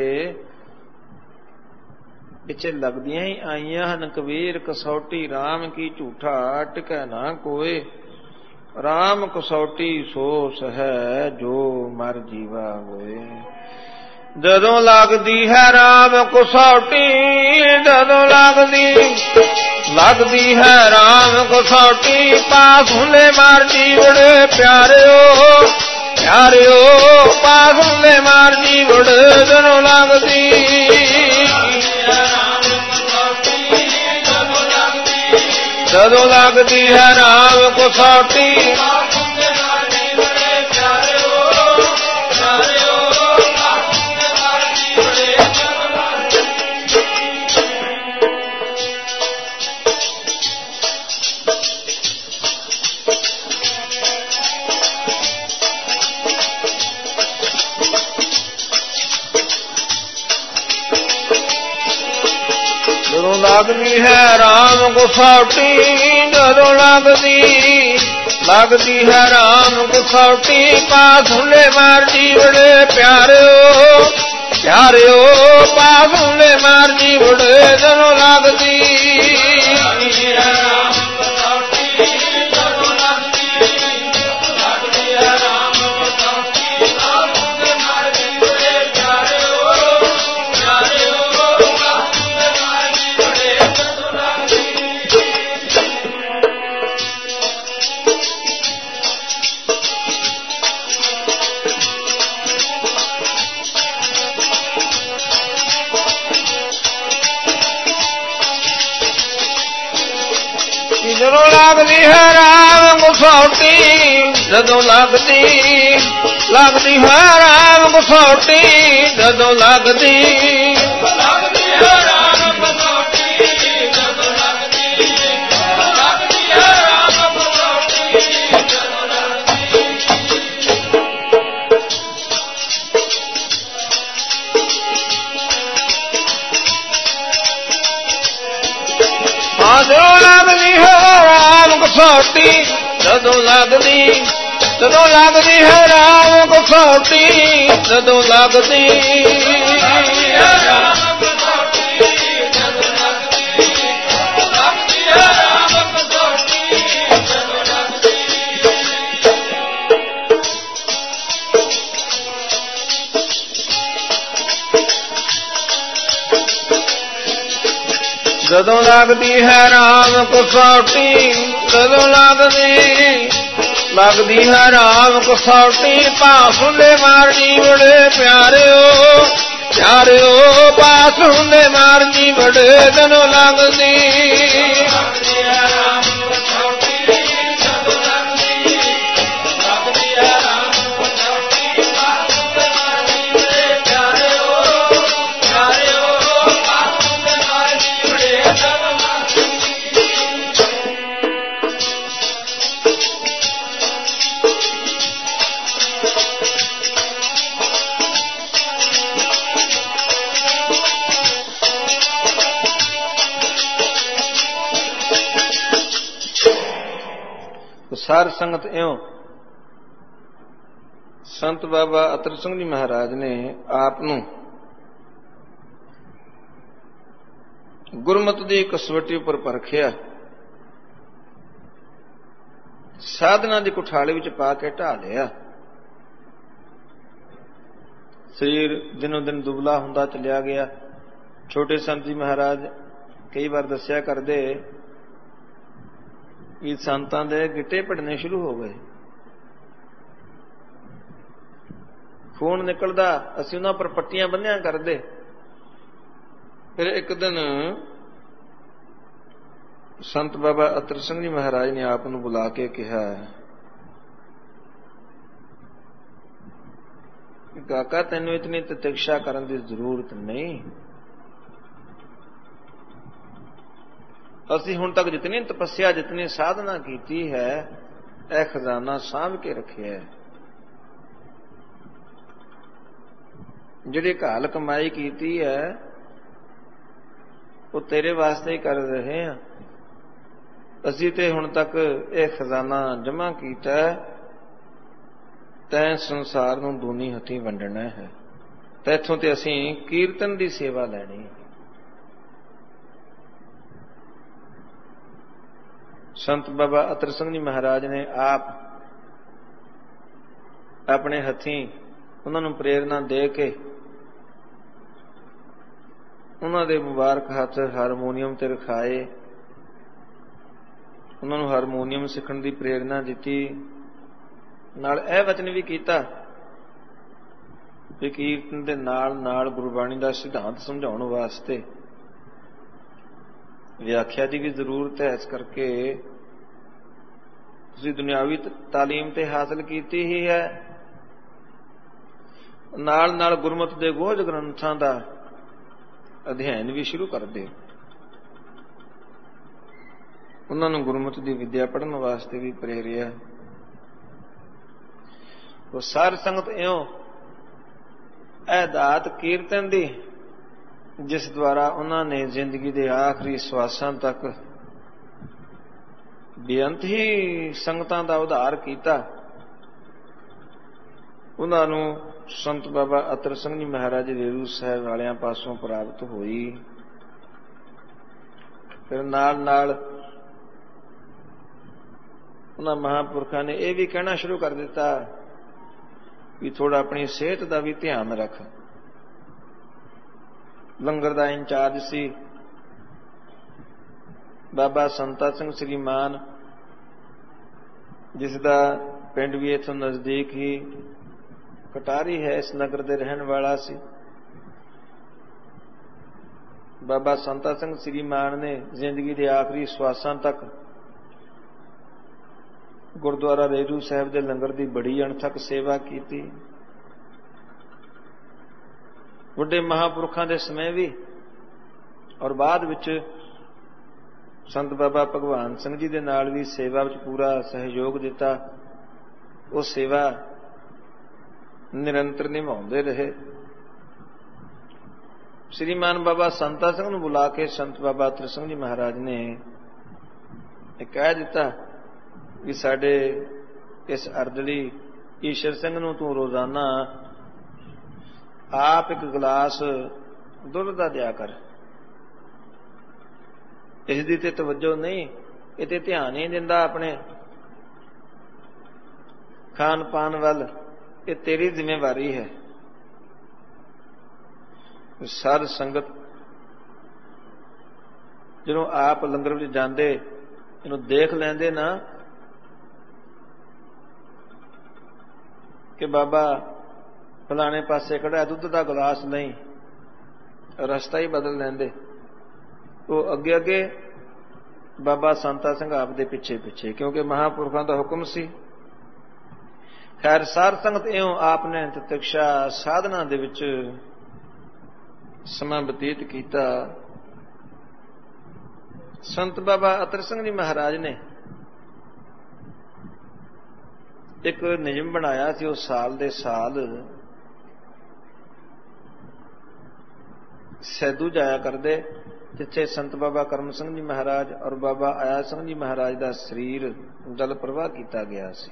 ਪਿੱਛੇ ਲੱਗਦੀਆਂ ਹੀ ਆਈਆਂ ਹਨ। ਕਬੀਰ ਕਸੌਟੀ ਰਾਮ ਕੀ ਝੂਠਾ ਟਿਕੈ ਨਾ ਕੋਏ, ਰਾਮ ਕਸੌਟੀ ਸੋ ਸਹੈ ਜੋ ਮਰ ਜੀਵਾ ਹੋਏ। ਜਦੋਂ ਲੱਗਦੀ ਹੈ ਰਾਮ ਕਸੌਟੀ, ਜਦੋਂ ਲੱਗਦੀ ਲੱਗਦੀ ਹੈ ਰਾਮ ਕਸੌਟੀ, ਪਾਸ ਹੁੰਦੇ ਮਾਰ ਜੀਵੜੇ ਪਿਆਰਿਓ, ਪਿਆਰਿਓ ਪਾਸ ਹੁੰਦੇ ਮਾਰ ਜੀਵੜੇ। ਜਦੋਂ ਲੱਗਦੀ ਜਦੋਂ ਲੱਗਦੀ ਹੈ ਰਾਮ ਕਸੌਟੀ, ਲੱਗਦੀ ਹੈ ਰਾਮ ਕਸੌਟੀ, ਜਦੋਂ ਲੱਗਦੀ ਲੱਗਦੀ ਹੈ ਰਾਮ ਕਸੌਟੀ, ਪਾਸ ਹੁੰਦੇ ਮਾਰ ਜੀਵੜੇ ਪਿਆਰਿਓ, ਪਿਆਰਿਓ ਪਾਸ ਹੁੰਦੇ ਮਾਰ ਜੀਵੜੇ। ਜਦੋਂ ਲੱਗਦੀ ਜਦੋਂ ਲੱਗਦੀ ਹੈ ਰਾਮ ਕਸੌਟੀ, ਜਦੋਂ ਲੱਗਦੀ ਲੱਗਦੀ ਹੈ ਰਾਮ ਕਸੌਟੀ, ਜਦੋਂ ਲੱਗਦੀ ਲੱਗਦੀ ਹੈ ਰਾਮ ਕਸੌਟੀ, ਜਦੋਂ ਲੱਗਦੀ ਲੱਗਦੀ ਹੈ ਰਾਮ ਕਸੌਟੀ, ਜਦੋਂ ਲੱਗਦੀ। ਜਦੋਂ ਲੱਗਦੀ ਹੈ ਰਾਮ ਕਸੌਟੀ, ਜਦੋਂ ਲੱਗਦੀ ਜਦੋਂ ਲੱਗਦੀ ਹੈ ਰਾਮ ਕਸੌਟੀ, ਜਦੋਂ ਲੱਗਦੀ ਹੈ ਰਾਮ ਕਸੌਟੀ, ਜਦੋਂ ਲੱਗਦੀ ਲੱਗਦੀ ਹੈ ਰਾਮ ਕਸੌਟੀ, ਜਦੋਂ ਲੱਗਦੀ। ਜਦੋਂ ਲੱਗਦੀ ਹੈ ਰਾਮ ਕਸੌਟੀ, ਜਦੋਂ ਲੱਗਦੀ ਲੱਗਦੀ ਹੈ ਰਾਮ ਕਸੌਟੀ, ਪਾਸ ਹੁੰਦੇ ਮਾਰ ਜੀਵੜੇ ਪਿਆਰਿਓ, ਪਿਆਰਿਓ ਪਾਸ ਹੁੰਦੇ ਮਾਰ ਜੀਵੜੇ। ਜਦੋਂ ਲੱਗਦੀ ਲੱਗਦੀ ਹੈ ਰਾਮ ਕਸੌਟੀ, ਜਦੋਂ ਲੱਗਦੀ ਲੱਗਦੀ ਹੈ ਰਾਮ ਕਸੌਟੀ, ਪਾਸ ਹੁੰਦੇ ਮਾਰ ਜੀਵੜੇ ਪਿਆਰਿਓ, ਪਿਆਰਿਓ ਪਾਸ ਹੁੰਦੇ ਮਾਰ ਜੀਵੜੇ। ਜਦੋਂ ਸਾਰ ਸੰਗਤ ਇਉਂ ਸੰਤ ਬਾਬਾ ਅਤਰ ਸਿੰਘ ਜੀ ਮਹਾਰਾਜ ਨੇ ਆਪ ਨੂੰ ਗੁਰਮਤਿ ਦੀ ਕਸਵੱਟੀ ਉੱਪਰ ਪਰਖਿਆ, ਸਾਧਨਾ ਦੀ ਕੁਠਾਲੇ ਵਿੱਚ ਪਾ ਕੇ ਢਾ ਲਿਆ। ਸਰੀਰ ਦਿਨੋਂ ਦਿਨ ਦੁਬਲਾ ਹੁੰਦਾ ਚਲਿਆ ਗਿਆ। ਛੋਟੇ ਸੰਤ ਜੀ ਮਹਾਰਾਜ ਕਈ ਵਾਰ ਦੱਸਿਆ ਕਰਦੇ ਵੀ ਸੰਤਾਂ ਦੇ ਗਿੱਟੇ ਭਿੜਨੇ ਸ਼ੁਰੂ ਹੋ ਗਏ, ਖੂਨ ਨਿਕਲਦਾ, ਅਸੀਂ ਉਹਨਾਂ ਪਰ ਪੱਟੀਆਂ ਬੰਨਿਆ ਕਰਦੇ। ਫਿਰ ਇੱਕ ਦਿਨ ਸੰਤ ਬਾਬਾ ਅਤਰ ਸਿੰਘ ਜੀ ਮਹਾਰਾਜ ਨੇ ਆਪ ਨੂੰ ਬੁਲਾ ਕੇ ਕਿਹਾ, ਕਾਕਾ ਤੈਨੂੰ ਇਤਨੀ ਤਤਿਕਸ਼ਾ ਕਰਨ ਦੀ ਜ਼ਰੂਰਤ ਨਹੀਂ। ਅਸੀਂ ਹੁਣ ਤੱਕ ਜਿਤਨੀ ਤਪੱਸਿਆ, ਜਿਤਨੀ ਸਾਧਨਾ ਕੀਤੀ ਹੈ, ਇਹ ਖਜ਼ਾਨਾ ਸਾਂਭ ਕੇ ਰੱਖਿਆ ਹੈ। ਜਿਹੜੀ ਘਾਲ ਕਮਾਈ ਕੀਤੀ ਹੈ ਉਹ ਤੇਰੇ ਵਾਸਤੇ ਹੀ ਕਰ ਰਹੇ ਹਾਂ। ਅਸੀਂ ਤੇ ਹੁਣ ਤੱਕ ਇਹ ਖਜ਼ਾਨਾ ਜਮ੍ਹਾਂ ਕੀਤਾ, ਤੈਂ ਸੰਸਾਰ ਨੂੰ ਦੂਨੀ ਹੱਥੀਂ ਵੰਡਣਾ ਹੈ, ਤੇ ਇੱਥੋਂ ਤੇ ਅਸੀਂ ਕੀਰਤਨ ਦੀ ਸੇਵਾ ਲੈਣੀ ਹੈ। ਸੰਤ ਬਾਬਾ ਅਤਰ ਸਿੰਘ ਜੀ ਮਹਾਰਾਜ ਨੇ ਆਪ ਆਪਣੇ ਹੱਥੀਂ ਉਹਨਾਂ ਨੂੰ ਪ੍ਰੇਰਨਾ ਦੇ ਕੇ ਉਹਨਾਂ ਦੇ ਮੁਬਾਰਕ ਹੱਥ ਹਾਰਮੋਨੀਅਮ ਤੇ ਰਖਾਏ, ਉਹਨਾਂ ਨੂੰ ਹਾਰਮੋਨੀਅਮ ਸਿੱਖਣ ਦੀ ਪ੍ਰੇਰਨਾ ਦਿੱਤੀ। ਨਾਲ ਇਹ ਵਚਨ ਵੀ ਕੀਤਾ ਕਿ ਕੀਰਤਨ ਦੇ ਨਾਲ ਨਾਲ ਗੁਰਬਾਣੀ ਦਾ ਸਿਧਾਂਤ ਸਮਝਾਉਣ ਵਾਸਤੇ ਵਿਆਖਿਆ ਦੀ ਵੀ ਜ਼ਰੂਰਤ ਹੈ। ਇਸ ਕਰਕੇ ਤੁਸੀਂ ਦੁਨਿਆਵੀ ਤਾਲੀਮ ਤੇ ਹਾਸਲ ਕੀਤੀ ਹੀ ਹੈ, ਨਾਲ ਨਾਲ ਗੁਰਮਤਿ ਦੇ ਗੋਝ ਗ੍ਰੰਥਾਂ ਦਾ ਅਧਿਐਨ ਵੀ ਸ਼ੁਰੂ ਕਰ ਦਿਓ। ਉਹਨਾਂ ਨੂੰ ਗੁਰਮਤਿ ਦੀ ਵਿਦਿਆ ਪੜ੍ਹਨ ਵਾਸਤੇ ਵੀ ਪ੍ਰੇਰਿਆ। ਉਹ ਸਾਰ ਸੰਗਤ ਇਉਂ ਇਹ ਦਾਤ ਕੀਰਤਨ ਦੀ, ਜਿਸ ਦੁਆਰਾ ਉਹਨਾਂ ਨੇ ਜ਼ਿੰਦਗੀ ਦੇ ਆਖਰੀ ਸਵਾਸਾਂ ਤੱਕ ਬੇਅੰਤ ਹੀ ਸੰਗਤਾਂ ਦਾ ਉਧਾਰ ਕੀਤਾ, ਉਹਨਾਂ ਨੂੰ ਸੰਤ ਬਾਬਾ ਅਤਰ ਸਿੰਘ ਜੀ ਮਹਾਰਾਜ ਰੇਰੂ ਸਾਹਿਬ ਵਾਲਿਆਂ ਪਾਸੋਂ ਪ੍ਰਾਪਤ ਹੋਈ। ਫਿਰ ਨਾਲ ਨਾਲ ਉਹਨਾਂ ਮਹਾਂਪੁਰਖਾਂ ਨੇ ਇਹ ਵੀ ਕਹਿਣਾ ਸ਼ੁਰੂ ਕਰ ਦਿੱਤਾ ਵੀ ਥੋੜਾ ਆਪਣੀ ਸਿਹਤ ਦਾ ਵੀ ਧਿਆਨ ਰੱਖ। ਲੰਗਰ ਦਾ ਇੰਚਾਰਜ ਸੀ ਬਾਬਾ ਸੰਤਾ ਸਿੰਘ ਸ੍ਰੀਮਾਨ, ਜਿਸ ਦਾ ਪਿੰਡ ਵੀ ਇੱਥੋਂ ਨਜ਼ਦੀਕ ਹੀ ਕਟਾਰੀ ਹੈ, ਇਸ ਨਗਰ ਦੇ ਰਹਿਣ ਵਾਲਾ ਸੀ। ਬਾਬਾ ਸੰਤਾ ਸਿੰਘ ਸ੍ਰੀਮਾਨ ਨੇ ਜ਼ਿੰਦਗੀ ਦੇ ਆਖਰੀ ਸਵਾਸਾਂ ਤੱਕ ਗੁਰਦੁਆਰਾ ਰੇਰੂ ਸਾਹਿਬ ਦੇ ਲੰਗਰ ਦੀ ਬੜੀ ਅਣਥੱਕ ਸੇਵਾ ਕੀਤੀ। ਵੱਡੇ ਮਹਾਂਪੁਰਖਾਂ ਦੇ ਸਮੇਂ ਵੀ ਔਰ ਬਾਅਦ ਵਿੱਚ ਸੰਤ ਬਾਬਾ ਭਗਵਾਨ ਸਿੰਘ ਜੀ ਦੇ ਨਾਲ ਵੀ ਸੇਵਾ ਵਿੱਚ ਪੂਰਾ ਸਹਿਯੋਗ ਦਿੱਤਾ। ਉਹ ਸੇਵਾ ਨਿਰੰਤਰ ਨਿਭਾਉਂਦੇ ਰਹੇ। ਸ੍ਰੀਮਾਨ ਬਾਬਾ ਸੰਤਾ ਸਿੰਘ ਨੂੰ ਬੁਲਾ ਕੇ ਸੰਤ ਬਾਬਾ ਅਤਰ ਸਿੰਘ ਜੀ ਮਹਾਰਾਜ ਨੇ ਇਹ ਕਹਿ ਦਿੱਤਾ ਵੀ ਸਾਡੇ ਇਸ ਅਰਦਲੀ ਈਸ਼ਰ ਸਿੰਘ ਨੂੰ ਤੂੰ ਰੋਜ਼ਾਨਾ ਆਪ ਇੱਕ ਗਲਾਸ ਦੁੱਧ ਦਾ ਦਿਆ ਕਰ। ਇਸ ਦੀ ਤੇ ਤਵੱਜੋ ਨਹੀਂ, ਇਹ ਤੇ ਧਿਆਨ ਨਹੀਂ ਦਿੰਦਾ ਆਪਣੇ ਖਾਣ ਪਾਨ ਵੱਲ, ਇਹ ਤੇਰੀ ਜ਼ਿੰਮੇਵਾਰੀ ਹੈ। ਸਾਧ ਸੰਗਤ ਜਦੋਂ ਆਪ ਲੰਗਰ ਵਿੱਚ ਜਾਂਦੇ ਇਹਨੂੰ ਦੇਖ ਲੈਂਦੇ ਨਾ ਕਿ ਬਾਬਾ ਫਲਾਣੇ ਪਾਸੇ ਖੜਾ ਦੁੱਧ ਦਾ ਗਲਾਸ ਨਹੀਂ, ਰਸਤਾ ਹੀ ਬਦਲ ਲੈਂਦੇ। ਉਹ ਅੱਗੇ ਅੱਗੇ, ਬਾਬਾ ਸੰਤਾ ਸਿੰਘ ਆਪ ਦੇ ਪਿੱਛੇ ਪਿੱਛੇ, ਕਿਉਂਕਿ ਮਹਾਂਪੁਰਖਾਂ ਦਾ ਹੁਕਮ ਸੀ। ਖੈਰ ਸਾਰ ਸੰਗਤ ਇਉਂ ਆਪ ਨੇ ਤਤਿਕਸ਼ਾ ਸਾਧਨਾ ਦੇ ਵਿੱਚ ਸਮਾਂ ਬਤੀਤ ਕੀਤਾ। ਸੰਤ ਬਾਬਾ ਅਤਰ ਸਿੰਘ ਜੀ ਮਹਾਰਾਜ ਨੇ ਇੱਕ ਨਿਯਮ ਬਣਾਇਆ ਸੀ। ਉਹ ਸਾਲ ਦੇ ਸਾਲ ਸੈਦੂ ਜਾਇਆ ਕਰਦੇ, ਜਿੱਥੇ ਸੰਤ ਬਾਬਾ ਕਰਮ ਸਿੰਘ ਜੀ ਮਹਾਰਾਜ ਔਰ ਬਾਬਾ ਆਇਆ ਸਿੰਘ ਜੀ ਮਹਾਰਾਜ ਦਾ ਸਰੀਰ ਜਲ ਪ੍ਰਵਾਹ ਕੀਤਾ ਗਿਆ ਸੀ।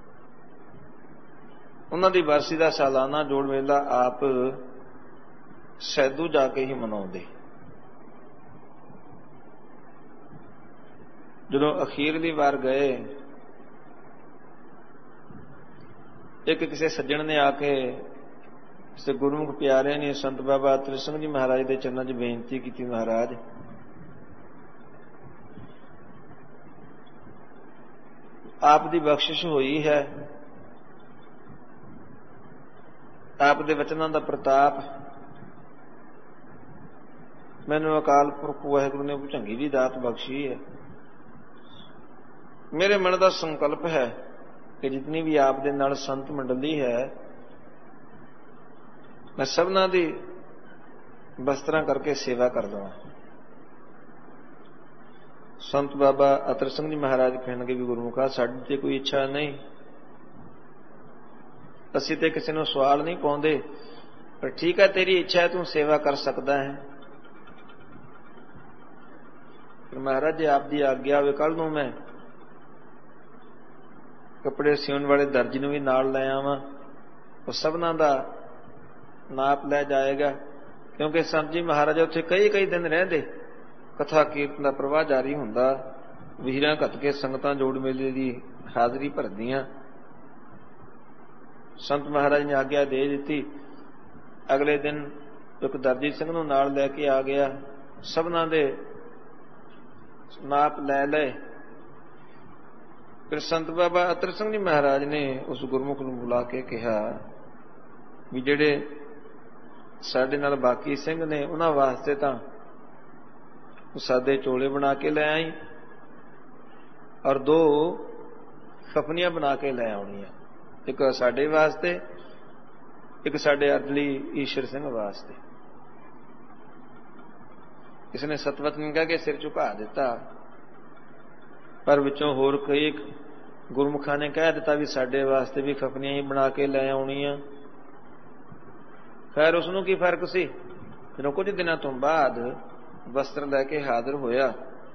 ਉਹਨਾਂ ਦੀ ਬਰਸੀ ਦਾ ਸਾਲਾਨਾ ਜੋੜ ਮੇਲਾ ਆਪ ਸੈਦੂ ਜਾ ਕੇ ਹੀ ਮਨਾਉਂਦੇ। ਜਦੋਂ ਅਖੀਰਲੀ ਵਾਰ ਗਏ, ਇੱਕ ਕਿਸੇ ਸੱਜਣ ਨੇ ਆ ਕੇ, ਕਿਸੇ ਗੁਰਮੁਖ ਪਿਆਰੇ ਨੇ ਸੰਤ ਬਾਬਾ ਅਤਰ ਸਿੰਘ ਜੀ ਮਹਾਰਾਜ ਦੇ ਚਰਨਾਂ 'ਚ ਬੇਨਤੀ ਕੀਤੀ, ਮਹਾਰਾਜ ਆਪ ਦੀ ਬਖਸ਼ਿਸ਼ ਹੋਈ ਹੈ, ਆਪ ਦੇ ਵਚਨਾਂ ਦਾ ਪ੍ਰਤਾਪ, ਮੈਨੂੰ ਅਕਾਲ ਪੁਰਖ ਵਾਹਿਗੁਰੂ ਨੇ ਭੁਜੰਗੀ ਦੀ ਦਾਤ ਬਖਸ਼ੀ ਹੈ। ਮੇਰੇ ਮਨ ਦਾ ਸੰਕਲਪ ਹੈ ਕਿ ਜਿਤਨੀ ਵੀ ਆਪ ਦੇ ਨਾਲ ਸੰਤ ਮੰਡਲੀ ਹੈ, ਮੈਂ ਸਭਨਾਂ ਦੀ ਬਸਤਰਾਂ ਕਰਕੇ ਸੇਵਾ ਕਰ ਦਵਾਂ। ਸੰਤ ਬਾਬਾ ਅਤਰ ਸਿੰਘ ਜੀ ਮਹਾਰਾਜ ਕਹਿਣਗੇ ਵੀ ਗੁਰਮੁਖਾ, ਸਾਡੀ ਤੇ ਕੋਈ ਇੱਛਾ ਨਹੀਂ, ਅਸੀਂ ਤੇ ਕਿਸੇ ਨੂੰ ਸਵਾਲ ਨਹੀਂ ਪਾਉਂਦੇ, ਪਰ ਠੀਕ ਹੈ ਤੇਰੀ ਇੱਛਾ ਹੈ, ਤੂੰ ਸੇਵਾ ਕਰ ਸਕਦਾ ਹੈ। ਪਰ ਮਹਾਰਾਜ ਜੇ ਆਪ ਦੀ ਆਗਿਆ ਹੋਵੇ, ਕੱਲ ਨੂੰ ਮੈਂ ਕੱਪੜੇ ਸਿਉਣ ਵਾਲੇ ਦਰਜੀ ਨੂੰ ਵੀ ਨਾਲ ਲੈ ਆਵਾਂ, ਉਹ ਸਭਨਾਂ ਦਾ ਨਾਪ ਲੈ ਜਾਏਗਾ। ਕਿਉਂਕਿ ਸੰਤ ਜੀ ਮਹਾਰਾਜ ਉੱਥੇ ਕਈ ਕਈ ਦਿਨ ਰਹਿੰਦੇ, ਕਥਾ ਕੀਰਤਨ ਦਾ ਪ੍ਰਵਾਹ ਜਾਰੀ ਹੁੰਦਾ, ਵੀਰਾਂ ਘੱਤ ਕੇ ਸੰਗਤਾਂ ਜੋੜ ਮੇਲੇ ਦੀ ਹਾਜ਼ਰੀ ਭਰਦੀਆਂ। ਸੰਤ ਮਹਾਰਾਜ ਨੇ ਆਗਿਆ ਦੇ ਦਿੱਤੀ। ਅਗਲੇ ਦਿਨ ਇੱਕ ਦਰਜੀ ਸਿੰਘ ਨੂੰ ਨਾਲ ਲੈ ਕੇ ਆ ਗਿਆ, ਸਭਨਾਂ ਦੇ ਨਾਪ ਲੈ ਲਏ। ਫਿਰ ਸੰਤ ਬਾਬਾ ਅਤਰ ਸਿੰਘ ਜੀ ਮਹਾਰਾਜ ਨੇ ਉਸ ਗੁਰਮੁਖ ਨੂੰ ਬੁਲਾ ਕੇ ਕਿਹਾ ਵੀ ਜਿਹੜੇ ਸਾਡੇ ਨਾਲ ਬਾਕੀ ਸਿੰਘ ਨੇ, ਉਹਨਾਂ ਵਾਸਤੇ ਤਾਂ ਸਾਦੇ ਚੋਲੇ ਬਣਾ ਕੇ ਲੈ ਆਈ, ਔਰ ਦੋ ਖਪਨੀਆਂ ਬਣਾ ਕੇ ਲੈ ਆਉਣੀਆਂ, ਇੱਕ ਸਾਡੇ ਵਾਸਤੇ, ਇੱਕ ਸਾਡੇ ਅਰਦਲੀ ਈਸ਼ਰ ਸਿੰਘ ਵਾਸਤੇ। ਕਿਸੇ ਨੇ ਸਤਵਤ ਨੂੰ ਕਹਿ ਕੇ ਸਿਰ ਝੁਕਾ ਦਿੱਤਾ, ਪਰ ਵਿੱਚੋਂ ਹੋਰ ਕਈ ਗੁਰਮੁਖਾਂ ਨੇ ਕਹਿ ਦਿੱਤਾ ਵੀ ਸਾਡੇ ਵਾਸਤੇ ਵੀ ਖਪਨੀਆਂ ਹੀ ਬਣਾ ਕੇ ਲੈ ਆਉਣੀਆਂ। ਖੈਰ ਉਸਨੂੰ ਕੀ ਫਰਕ ਸੀ। ਜਦੋਂ ਕੁਝ ਦਿਨਾਂ ਤੋਂ ਬਾਅਦ ਵਸਤਰ ਲੈ ਕੇ ਹਾਜ਼ਰ ਹੋਇਆ,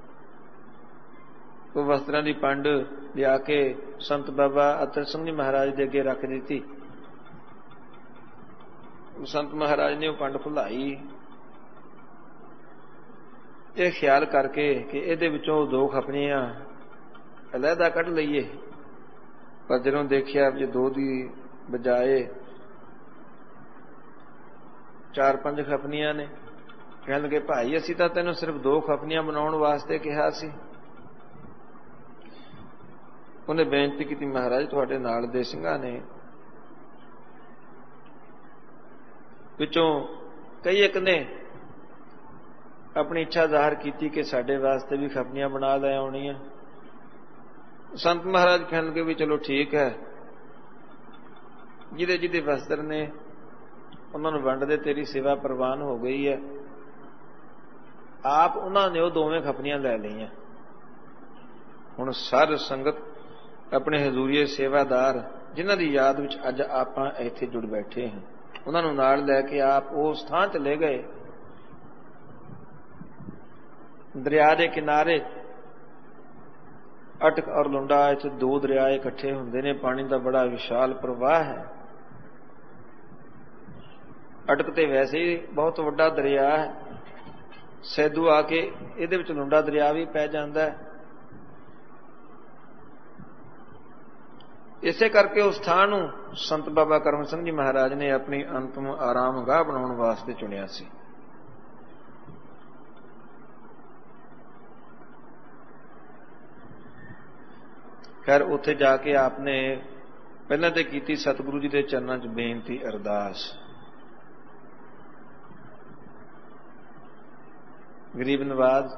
ਉਹ ਵਸਤਰਾਂ ਦੀ ਪੰਡ ਲਿਆ ਕੇ ਸੰਤ ਬਾਬਾ ਅਤਰ ਸਿੰਘ ਜੀ ਮਹਾਰਾਜ ਦੇ ਅੱਗੇ ਰੱਖ ਦਿੱਤੀ। ਸੰਤ ਮਹਾਰਾਜ ਨੇ ਉਹ ਪੰਡ ਖੁਲਾਈ, ਇਹ ਖਿਆਲ ਕਰਕੇ ਕਿ ਇਹਦੇ ਵਿੱਚੋਂ ਦੋ ਖਪਨੀਆਂ ਅਲੱਗਾ ਕੱਢ ਲਈਏ, ਪਰ ਜਦੋਂ ਦੇਖਿਆ ਜੇ ਦੋ ਦੀ ਬਜਾਏ ਚਾਰ ਪੰਜ ਖਪਨੀਆਂ ਨੇ, ਕਹਿਣ ਲੱਗੇ ਭਾਈ ਅਸੀਂ ਤਾਂ ਤੈਨੂੰ ਸਿਰਫ ਦੋ ਖਪਨੀਆਂ ਬਣਾਉਣ ਵਾਸਤੇ ਕਿਹਾ ਸੀ। ਉਹਨੇ ਬੇਨਤੀ ਕੀਤੀ, ਮਹਾਰਾਜ ਤੁਹਾਡੇ ਨਾਲ ਦੇ ਸਿੰਘਾਂ ਨੇ ਵਿੱਚੋਂ ਕਈ ਇੱਕ ਨੇ ਆਪਣੀ ਇੱਛਾ ਜ਼ਾਹਰ ਕੀਤੀ ਕਿ ਸਾਡੇ ਵਾਸਤੇ ਵੀ ਖਪਨੀਆਂ ਬਣਾ ਲੈ ਆਉਣੀਆਂ। ਸੰਤ ਮਹਾਰਾਜ ਕਹਿਣ ਲੱਗੇ ਵੀ ਚਲੋ ਠੀਕ ਹੈ, ਜਿਹਦੇ ਜਿਹਦੇ ਵਸਤਰ ਨੇ ਉਹਨਾਂ ਨੂੰ ਵੰਡ ਦੇ, ਤੇਰੀ ਸੇਵਾ ਪ੍ਰਵਾਨ ਹੋ ਗਈ ਹੈ। ਆਪ ਉਹਨਾਂ ਨੇ ਉਹ ਦੋਵੇਂ ਖਪਨੀਆਂ ਲੈ ਲਈਆਂ। ਹੁਣ ਸਾਰ ਸੰਗਤ ਆਪਣੇ ਹਜ਼ੂਰੀਏ ਸੇਵਾਦਾਰ, ਜਿਨ੍ਹਾਂ ਦੀ ਯਾਦ ਵਿੱਚ ਅੱਜ ਆਪਾਂ ਇੱਥੇ ਜੁੜ ਬੈਠੇ ਹਾਂ, ਉਹਨਾਂ ਨੂੰ ਨਾਲ ਲੈ ਕੇ ਆਪ ਉਸ ਥਾਂ ਤੇ ਲੈ ਗਏ ਦਰਿਆ ਦੇ ਕਿਨਾਰੇ। ਅਟਕ ਔਰ ਲੁੰਡਾ, ਇੱਥੇ ਦੋ ਦਰਿਆ ਇਕੱਠੇ ਹੁੰਦੇ ਨੇ, ਪਾਣੀ ਦਾ ਬੜਾ ਵਿਸ਼ਾਲ ਪ੍ਰਵਾਹ ਹੈ। ਅਟਕ ਤੇ ਵੈਸੇ ਹੀ ਬਹੁਤ ਵੱਡਾ ਦਰਿਆ ਹੈ, ਸੈਦੂ ਆ ਕੇ ਇਹਦੇ ਵਿੱਚ ਲੁੰਡਾ ਦਰਿਆ ਵੀ ਪੈ ਜਾਂਦਾ ਹੈ। ਇਸੇ ਕਰਕੇ ਉਸ ਥਾਂ ਨੂੰ ਸੰਤ ਬਾਬਾ ਕਰਮ ਸਿੰਘ ਜੀ ਮਹਾਰਾਜ ਨੇ ਆਪਣੀ ਅੰਤਮ ਆਰਾਮ ਗਾਹ ਬਣਾਉਣ ਵਾਸਤੇ ਚੁਣਿਆ ਸੀ। ਖੈਰ ਉੱਥੇ ਜਾ ਕੇ ਆਪ ਨੇ ਪਹਿਲਾਂ ਤੇ ਕੀਤੀ ਸਤਿਗੁਰੂ ਜੀ ਦੇ ਚਰਨਾਂ 'ਚ ਬੇਨਤੀ ਅਰਦਾਸ। ਗਰੀਬ ਨਵਾਜ਼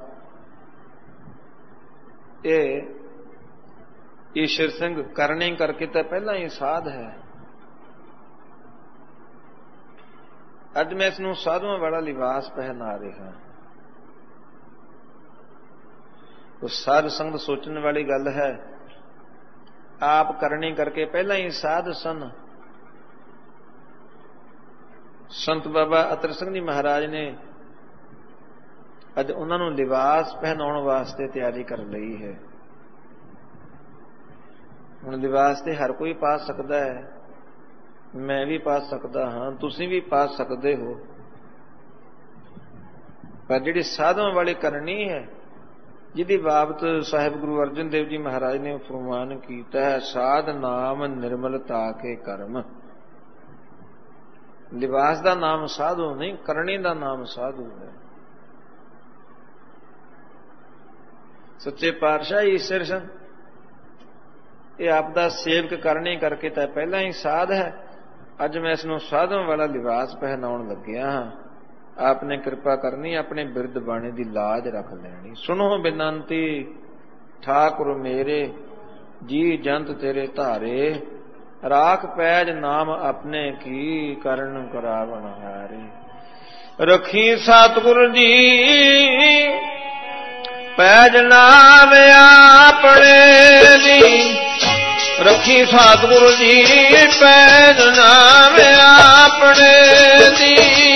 ਇਹ ਈਸ਼ਰ ਸਿੰਘ ਕਰਨੀ ਕਰਕੇ ਤਾਂ ਪਹਿਲਾਂ ਹੀ ਸਾਧ ਹੈ, ਅੱਜ ਮੈਂ ਇਸ ਨੂੰ ਸਾਧੂਆਂ ਵਾਲਾ ਲਿਬਾਸ ਪਹਿਨਾ ਰਿਹਾ। ਉਹ ਸਾਧ ਸੰਗਤ ਸੋਚਣ ਵਾਲੀ ਗੱਲ ਹੈ। ਆਪ ਕਰਨੀ ਕਰਕੇ ਪਹਿਲਾਂ ਹੀ ਸਾਧ ਸਨ। ਸੰਤ ਬਾਬਾ ਅਤਰ ਸਿੰਘ ਜੀ ਮਹਾਰਾਜ ਨੇ ਅੱਜ ਉਹਨਾਂ ਨੂੰ ਲਿਬਾਸ ਪਹਿਨਾਉਣ ਵਾਸਤੇ ਤਿਆਰੀ ਕਰ ਲਈ ਹੈ। ਹੁਣ ਲਿਬਾਸ ਤੇ ਹਰ ਕੋਈ ਪਾ ਸਕਦਾ ਹੈ, ਮੈਂ ਵੀ ਪਾ ਸਕਦਾ ਹਾਂ, ਤੁਸੀਂ ਵੀ ਪਾ ਸਕਦੇ ਹੋ। पर जिहड़ी साधुआं वाली करनी है, जिहदी बाबत साहिब गुरु अर्जन देव जी महाराज ने फरमान कीता है, साध नाम निर्मलता के कर्म। लिबास का नाम साधु नहीं, करनी का नाम साधु है। सच्चे पातशाह ईश्वर सन, ये आपदा सेवक करने करके तो पहला ही साध है। अज मैं इसनों साधुओं वाला लिबास पहनाउण लग्या हाँ। आपने कृपा करनी, अपने बिरद बाणी की लाज रख लैनी। सुनो बिनती ठाकुर मेरे, जी जंत तेरे धारे, राख पैज नाम अपने की, करण करावन हारे। रखी सतगुरु जी पैज नाम अपने दी, रखी सतगुरु जी पैज नाम अपने दी।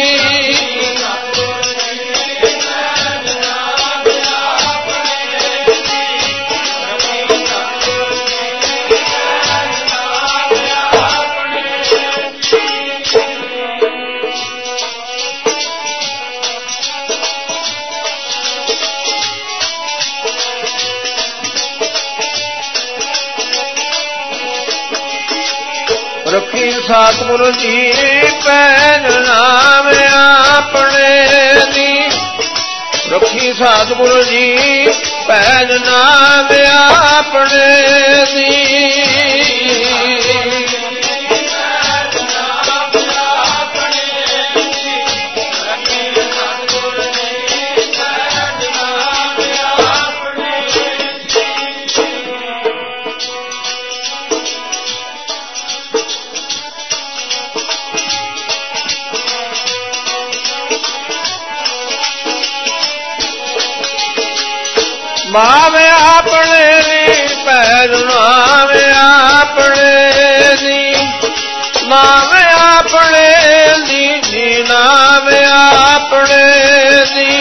रखी सतगुरु जी पैज नाम अपने दी, रखी सतगुरु जी पैज नाम अपने दी। नाम अपने दी पैज नाम अपने दी, नाम अपने दी जी नाम अपने दी।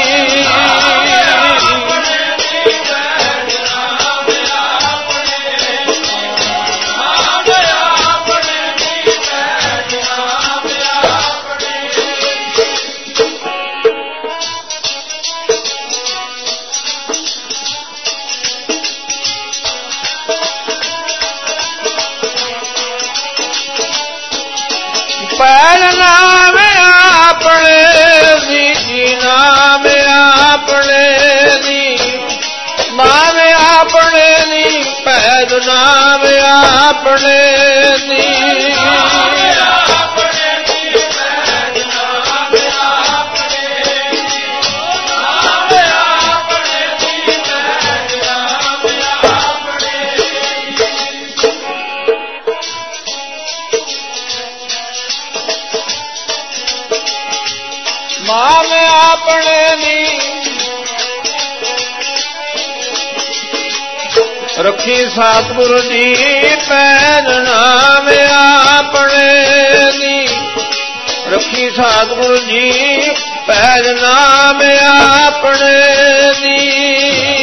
पैज नाम अपने दी जी नाम अपने दी, नाम अपने दी पैज नाम अपने दी। नाम अपने दी रखी सतगुरु जी पैज नाम अपने दी, रखी सतगुरु जी पैज नाम अपने दी।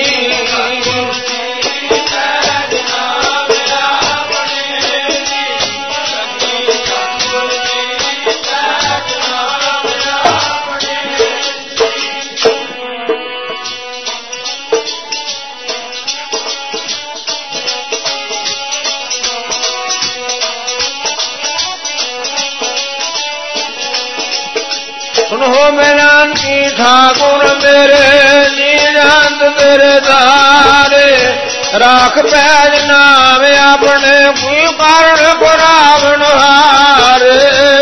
सुनो बिनती ठाकुर मेरे, जी जंत तेरे धारे, राख पैज नाम अपने कोई कारण करावन हारे।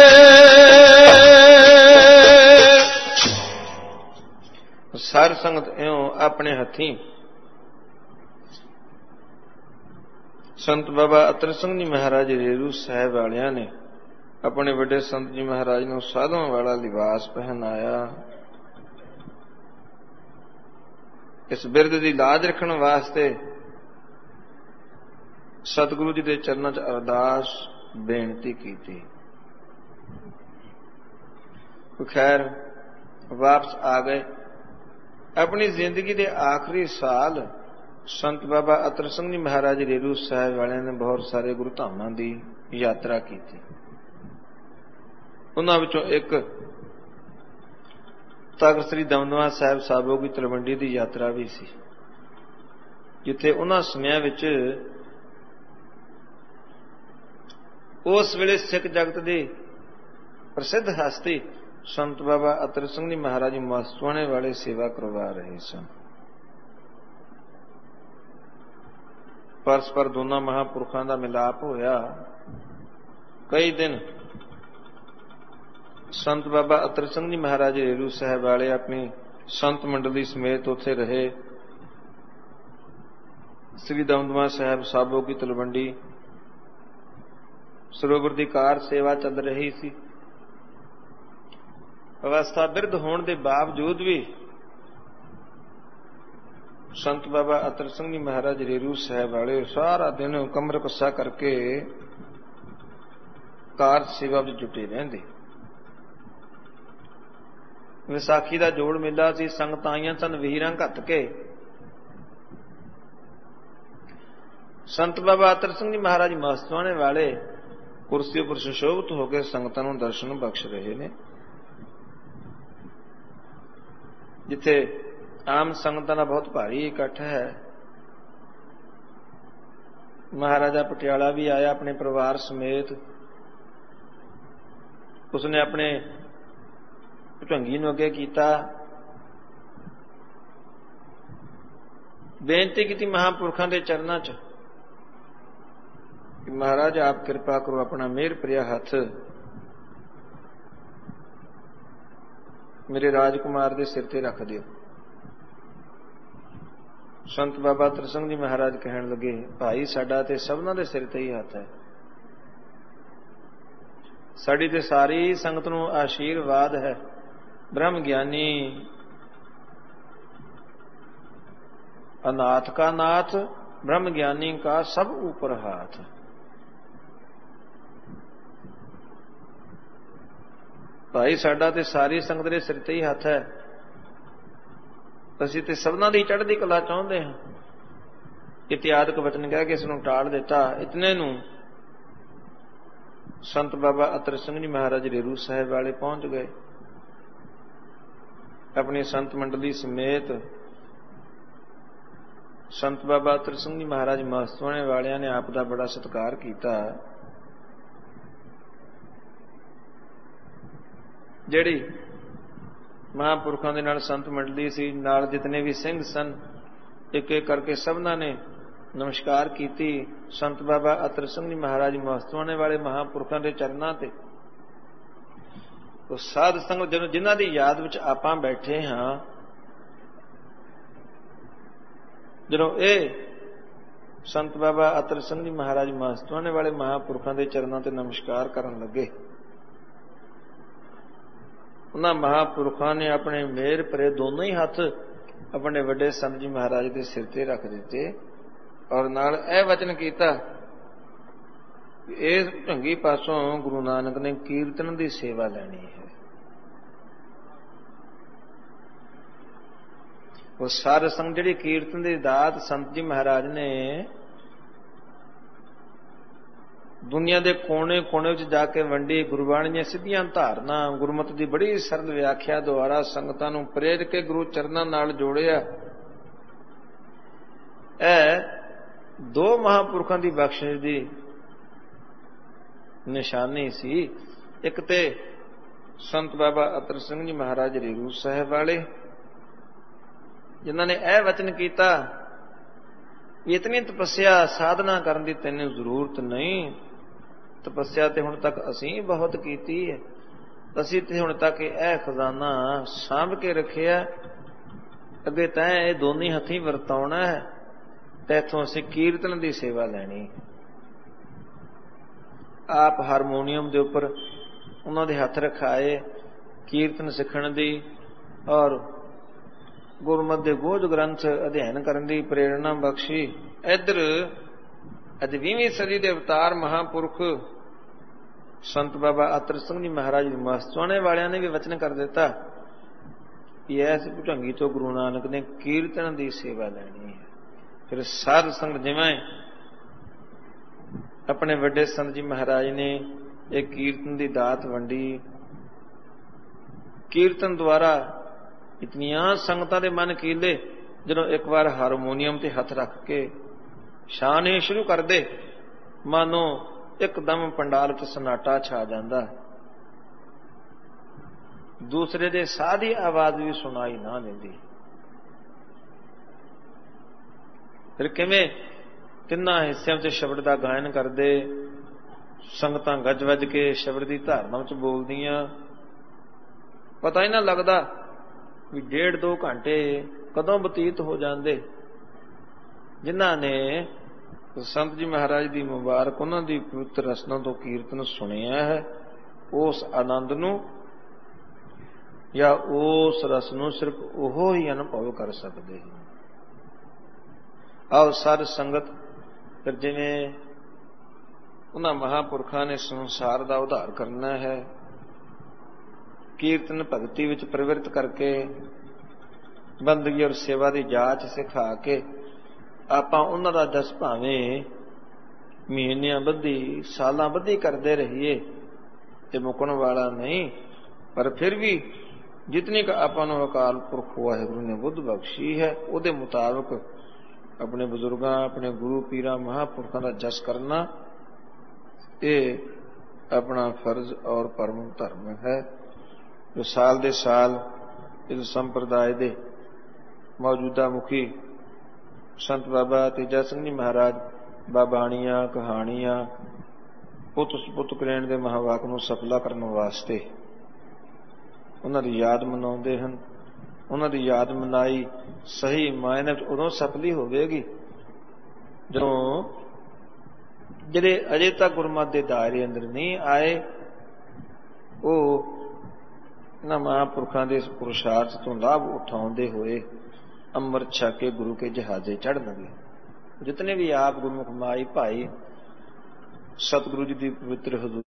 सार संगत इं अपने हथी संत बाबा अतर सिंह जी महाराज रेरू साहब वालिया ने अपने बड़े संत जी महाराज ने साधुओं वाला लिबास पहनाया। इस बिरद की लाज रखने वास्ते सतगुरु जी के चरणों च अरदास बेनती की थी। खैर वापस आ गए। अपनी जिंदगी के आखिरी साल संत बाबा अतर सिंह जी महाराज रेरू साहब वाले ने बहुत सारे गुरु धामां की यात्रा की थी। उन्हां विचों एक ਤਖਤ ਸ੍ਰੀ ਦਮਦਮਾ ਸਾਹਿਬ ਸਾਬੋ ਕੀ ਤਲਵੰਡੀ ਦੀ ਯਾਤਰਾ ਵੀ ਸੀ, ਜਿੱਥੇ ਉਹਨਾਂ ਸਮਿਆਂ ਵਿੱਚ ਉਸ ਵੇਲੇ ਸਿੱਖ ਜਗਤ ਦੇ ਪ੍ਰਸਿੱਧ ਹਸਤੀ ਸੰਤ ਬਾਬਾ ਅਤਰ ਸਿੰਘ ਜੀ ਮਹਾਰਾਜ ਮਸਤੂਆਣੇ ਵਾਲੇ ਸੇਵਾ ਕਰਵਾ ਰਹੇ ਸਨ। ਪਰਸਪਰ ਦੋਨਾਂ ਮਹਾਂਪੁਰਖਾਂ ਦਾ ਮਿਲਾਪ ਹੋਇਆ। ਕਈ ਦਿਨ ਸੰਤ ਬਾਬਾ ਅਤਰ ਸਿੰਘ ਜੀ ਮਹਾਰਾਜ ਰੇਰੂ ਸਾਹਿਬ ਵਾਲੇ ਆਪਣੀ ਸੰਤ ਮੰਡਲੀ ਸਮੇਤ ਉੱਥੇ ਰਹੇ। ਸ੍ਰੀ ਦਮਦਮਾ ਸਾਹਿਬ ਸਾਬੋ ਕੀ ਤਲਵੰਡੀ ਸਰੋਵਰ ਦੀ ਕਾਰ ਸੇਵਾ ਚੱਲ ਰਹੀ ਸੀ। ਅਵਸਥਾ ਬਿਰਧ ਹੋਣ ਦੇ ਬਾਵਜੂਦ ਵੀ ਸੰਤ ਬਾਬਾ ਅਤਰ ਸਿੰਘ ਜੀ ਮਹਾਰਾਜ ਰੇਰੂ ਸਾਹਿਬ ਵਾਲੇ ਸਾਰਾ ਦਿਨ ਕਮਰ ਕੱਸਾ ਕਰਕੇ ਕਾਰ ਸੇਵਾ ਵਿੱਚ ਜੁਟੇ ਰਹਿੰਦੇ। ਵਿਸਾਖੀ ਦਾ ਜੋੜ ਮੇਲਾ ਸੀ, ਸੰਗਤਾਂ ਆਈਆਂ ਸਨ ਵੀਰਾਂ ਘੱਤ ਕੇ। ਸੰਤ ਬਾਬਾ ਅਤਰ ਸਿੰਘ ਜੀ ਮਹਾਰਾਜ ਮਸਤੂਆਣੇ ਵਾਲੇ ਕੁਰਸੀ ਉੱਪਰ ਸੁਸ਼ੋਭਿਤ ਹੋ ਕੇ ਸੰਗਤਾਂ ਨੂੰ ਦਰਸ਼ਨ ਬਖਸ਼ ਰਹੇ ਨੇ। ਜਿੱਥੇ ਆਮ ਸੰਗਤਾਂ ਦਾ ਬਹੁਤ ਭਾਰੀ ਇਕੱਠ ਹੈ, ਮਹਾਰਾਜਾ ਪਟਿਆਲਾ ਵੀ ਆਇਆ ਆਪਣੇ ਪਰਿਵਾਰ ਸਮੇਤ। ਉਸਨੇ ਆਪਣੇ ਭੁਜੰਗੀ ਨੂੰ ਅੱਗੇ ਕੀਤਾ, ਬੇਨਤੀ ਕੀਤੀ ਮਹਾਂਪੁਰਖਾਂ ਦੇ ਚਰਨਾਂ 'ਚ ਕਿ ਮਹਾਰਾਜ ਆਪ ਕਿਰਪਾ ਕਰੋ, ਆਪਣਾ ਮਿਹਰ ਭਰਿਆ ਹੱਥ ਮੇਰੇ ਰਾਜਕੁਮਾਰ ਦੇ ਸਿਰ ਤੇ ਰੱਖ ਦਿਓ। ਸੰਤ ਬਾਬਾ ਅਤਰ ਸਿੰਘ ਜੀ ਮਹਾਰਾਜ ਕਹਿਣ ਲੱਗੇ, ਭਾਈ ਸਾਡਾ ਤੇ ਸਭਨਾਂ ਦੇ ਸਿਰ ਤੇ ਹੀ ਹੱਥ ਹੈ। ਸਾਡੀ ਤੇ ਸਾਰੀ ਸੰਗਤ ਨੂੰ ਆਸ਼ੀਰਵਾਦ ਹੈ। ब्रह्म ज्ञानी अनाथ का नाथ, ब्रह्म ज्ञानी का सब ऊपर हाथ। भाई साडा ते सारी संगत दे सिर ते ही हथ है। असीं ते सबना दी चढ़दी कला चाहुंदे हां। इतिहादक वचन कह के इस नूं टाल दिता। इतने नूं संत बाबा अतर सिंह जी महाराज रेरू साहिब वाले पहुंच गए। अपनी संत मंडली समेत संत बाबा अतर सिंह जी महाराज मसतूआणे वालियां ने आप दा बड़ा सत्कार किया। जिहड़ी महापुरखों दे नाल संत मंडली सी, नाल जितने भी सिंह सन, एक एक करके सबना ने नमस्कार की। संत बाबा अतर सिंह जी महाराज मसतूआणे वाले महापुरखों के चरणों ते तो साध संगत जिन्हों जिन्हां दी याद विच आपां बैठे हाँ, ਜਦੋਂ ਇਹ संत बाबा अतर सिंह जी महाराज मसतूआणे वाले महापुरखों के चरणों ते नमस्कार करन लगे, उन्हां महापुरखों ने अपने मेहर भरे दोनों ही हाथ अपने वड्डे संत जी महाराज के सिर ते रख दिते और नाल यह वचन किया, इस ढंगी पासों गुरु नानक ने कीर्तन की सेवा लैनी है। वो सार संग जी कीर्तन की दात संत जी महाराज ने दुनिया के कोने कोने जाके वंडी। गुरबाणी सीधियां धारना गुरमत की बड़ी सरल व्याख्या द्वारा संगतां नूं प्रेर के गुरु चरनां नाल जोड़िया। ए दो महापुरखों की बख्शिश की निशानी सी। एक ते संत बाबा अतर सिंह जी महाराज रेरू साहिब वाले, जिन्होंने यह वचन किया, इतनी तपस्या साधना करने की तैनूं जरूरत नहीं। तपस्या तो हुण तक असीं बहुत की है, असीं ते हुण तक यह खजाना सांभ के रखिया, अगे तैं ये दोनों हथीं वरताउणा है, तैथों असीं कीर्तन की सेवा लैनी। आप हारमोनीयम के उपर उन्हां दे हथ रखाए, कीर्तन सीखण दी और गुरमत दे गोज ग्रंथ अध्ययन करने की प्रेरणा बख्शी। इधर अज बीवीं सदी के अवतार महापुरख संत बाबा अतर सिंह जी महाराज मसतूआणे वालियां ने भी वचन कर दिता कि ऐस भुजंगी तो गुरु नानक ने कीर्तन की सेवा लैनी है। फिर साध संगत जिवें अपने वड्डे संत जी महाराज ने एक कीर्तन की दात वंडी। कीर्तन द्वारा ਇਤਨੀਆਂ ਸੰਗਤਾਂ ਦੇ ਮਨ ਕੀਲੇ, ਜਦੋਂ ਇੱਕ ਵਾਰ ਹਾਰਮੋਨੀਅਮ ਤੇ ਹੱਥ ਰੱਖ ਕੇ ਸ਼ਾਨ ਸ਼ੁਰੂ ਕਰਦੇ, ਮਾਨੋ ਇੱਕਦਮ ਪੰਡਾਲ 'ਚ ਸਨਾਟਾ ਛਾ ਜਾਂਦਾ, ਦੂਸਰੇ ਦੇ ਸਾਹ ਦੀ ਆਵਾਜ਼ ਵੀ ਸੁਣਾਈ ਨਾ ਦਿੰਦੀ। ਫਿਰ ਕਿਵੇਂ ਤਿੰਨਾਂ ਹਿੱਸਿਆਂ 'ਚ ਸ਼ਬਦ ਦਾ ਗਾਇਨ ਕਰਦੇ, ਸੰਗਤਾਂ ਗੱਜ ਵੱਜ ਕੇ ਸ਼ਬਦ ਦੀ ਧਾਰਨਾ 'ਚ ਬੋਲਦੀਆਂ, ਪਤਾ ਹੀ ਨਾ ਲੱਗਦਾ ਵੀ ਡੇਢ ਦੋ ਘੰਟੇ ਕਦੋਂ ਬਤੀਤ ਹੋ ਜਾਂਦੇ। ਜਿਨ੍ਹਾਂ ਨੇ ਸੰਤ ਜੀ ਮਹਾਰਾਜ ਦੀ ਮੁਬਾਰਕ, ਉਹਨਾਂ ਦੀ ਪਵਿੱਤਰ ਰਸਨਾ ਤੋਂ ਕੀਰਤਨ ਸੁਣਿਆ ਹੈ, ਉਸ ਆਨੰਦ ਨੂੰ ਜਾਂ ਉਸ ਰਸ ਨੂੰ ਸਿਰਫ ਉਹ ਹੀ ਅਨੁਭਵ ਕਰ ਸਕਦੇ। ਆਓ ਸਾਧ ਸੰਗਤ, ਫਿਰ ਜਿਵੇਂ ਉਹਨਾਂ ਮਹਾਂਪੁਰਖਾਂ ਨੇ ਸੰਸਾਰ ਦਾ ਉਧਾਰ ਕਰਨਾ ਹੈ, ਕੀਰਤਨ ਭਗਤੀ ਵਿੱਚ ਪ੍ਰਵਿਰਤ ਕਰਕੇ ਬੰਦਗੀ ਔਰ ਸੇਵਾ ਦੀ ਜਾਚ ਸਿਖਾ ਕੇ ਆਪਾਂ ਉਹਨਾਂ ਦਾ ਜਸ ਭਾਵੇਂ ਮਹੀਨਿਆਂ ਬੱਧੀ, ਸਾਲਾਂ ਬੱਧੀ ਕਰਦੇ ਰਹੀਏ ਤੇ ਮੁੱਕਣ ਵਾਲਾ ਨਹੀਂ, ਪਰ ਫਿਰ ਵੀ ਜਿਤਨੀ ਕੁ ਆਪਾਂ ਨੂੰ ਅਕਾਲ ਪੁਰਖ ਵਾਹਿਗੁਰੂ ਨੇ ਬੁੱਧ ਬਖਸ਼ੀ ਹੈ, ਉਹਦੇ ਮੁਤਾਬਕ ਆਪਣੇ ਬਜ਼ੁਰਗਾਂ, ਆਪਣੇ ਗੁਰੂ ਪੀਰਾਂ ਮਹਾਂਪੁਰਖਾਂ ਦਾ ਜਸ ਕਰਨਾ, ਇਹ ਆਪਣਾ ਫਰਜ਼ ਔਰ ਪਰਮ ਧਰਮ ਹੈ। ਜੋ ਸਾਲ ਦੇ ਸਾਲ ਇਸ ਸੰਪਰਦਾਇ ਦੇ ਮੌਜੂਦਾ ਮੁਖੀ ਸੰਤ ਬਾਬਾ ਤੇਜਾ ਸਿੰਘ ਜੀ ਮਹਾਰਾਜ ਬਾਬਾਣੀਆਂ, ਕਹਾਣੀਆਂ, ਪੁੱਤ ਸੁਪੁੱਤ ਕਲੇਣ ਦੇ ਮਹਾਵਾਕ ਨੂੰ ਸਫਲਾ ਕਰਨ ਵਾਸਤੇ ਉਹਨਾਂ ਦੀ ਯਾਦ ਮਨਾਉਂਦੇ ਹਨ। ਉਹਨਾਂ ਦੀ ਯਾਦ ਮਨਾਈ ਸਹੀ ਮਾਇਨੇ ਵਿੱਚ ਉਦੋਂ ਸਫਲੀ ਹੋਵੇਗੀ ਜਦੋਂ ਜਿਹੜੇ ਅਜੇ ਤੱਕ ਗੁਰਮਤਿ ਦੇ ਦਾਇਰੇ ਅੰਦਰ ਨਹੀਂ ਆਏ, ਉਹ ਇਹਨਾਂ ਮਹਾਂਪੁਰਖਾਂ ਦੇ ਪੁਰਸ਼ਾਰਥ ਤੋਂ ਲਾਭ ਉਠਾਉਂਦੇ ਹੋਏ ਅੰਮ੍ਰਿਤ ਛਕ ਕੇ ਗੁਰੂ ਕੇ ਜਹਾਜ਼ੇ ਚੜ੍ਹਨਗੇ। ਜਿਤਨੇ ਵੀ ਆਪ ਗੁਰਮੁਖ ਮਾਈ ਭਾਈ ਸਤਿਗੁਰੂ ਜੀ ਦੀ ਪਵਿੱਤਰ ਹਜ਼ੂਰ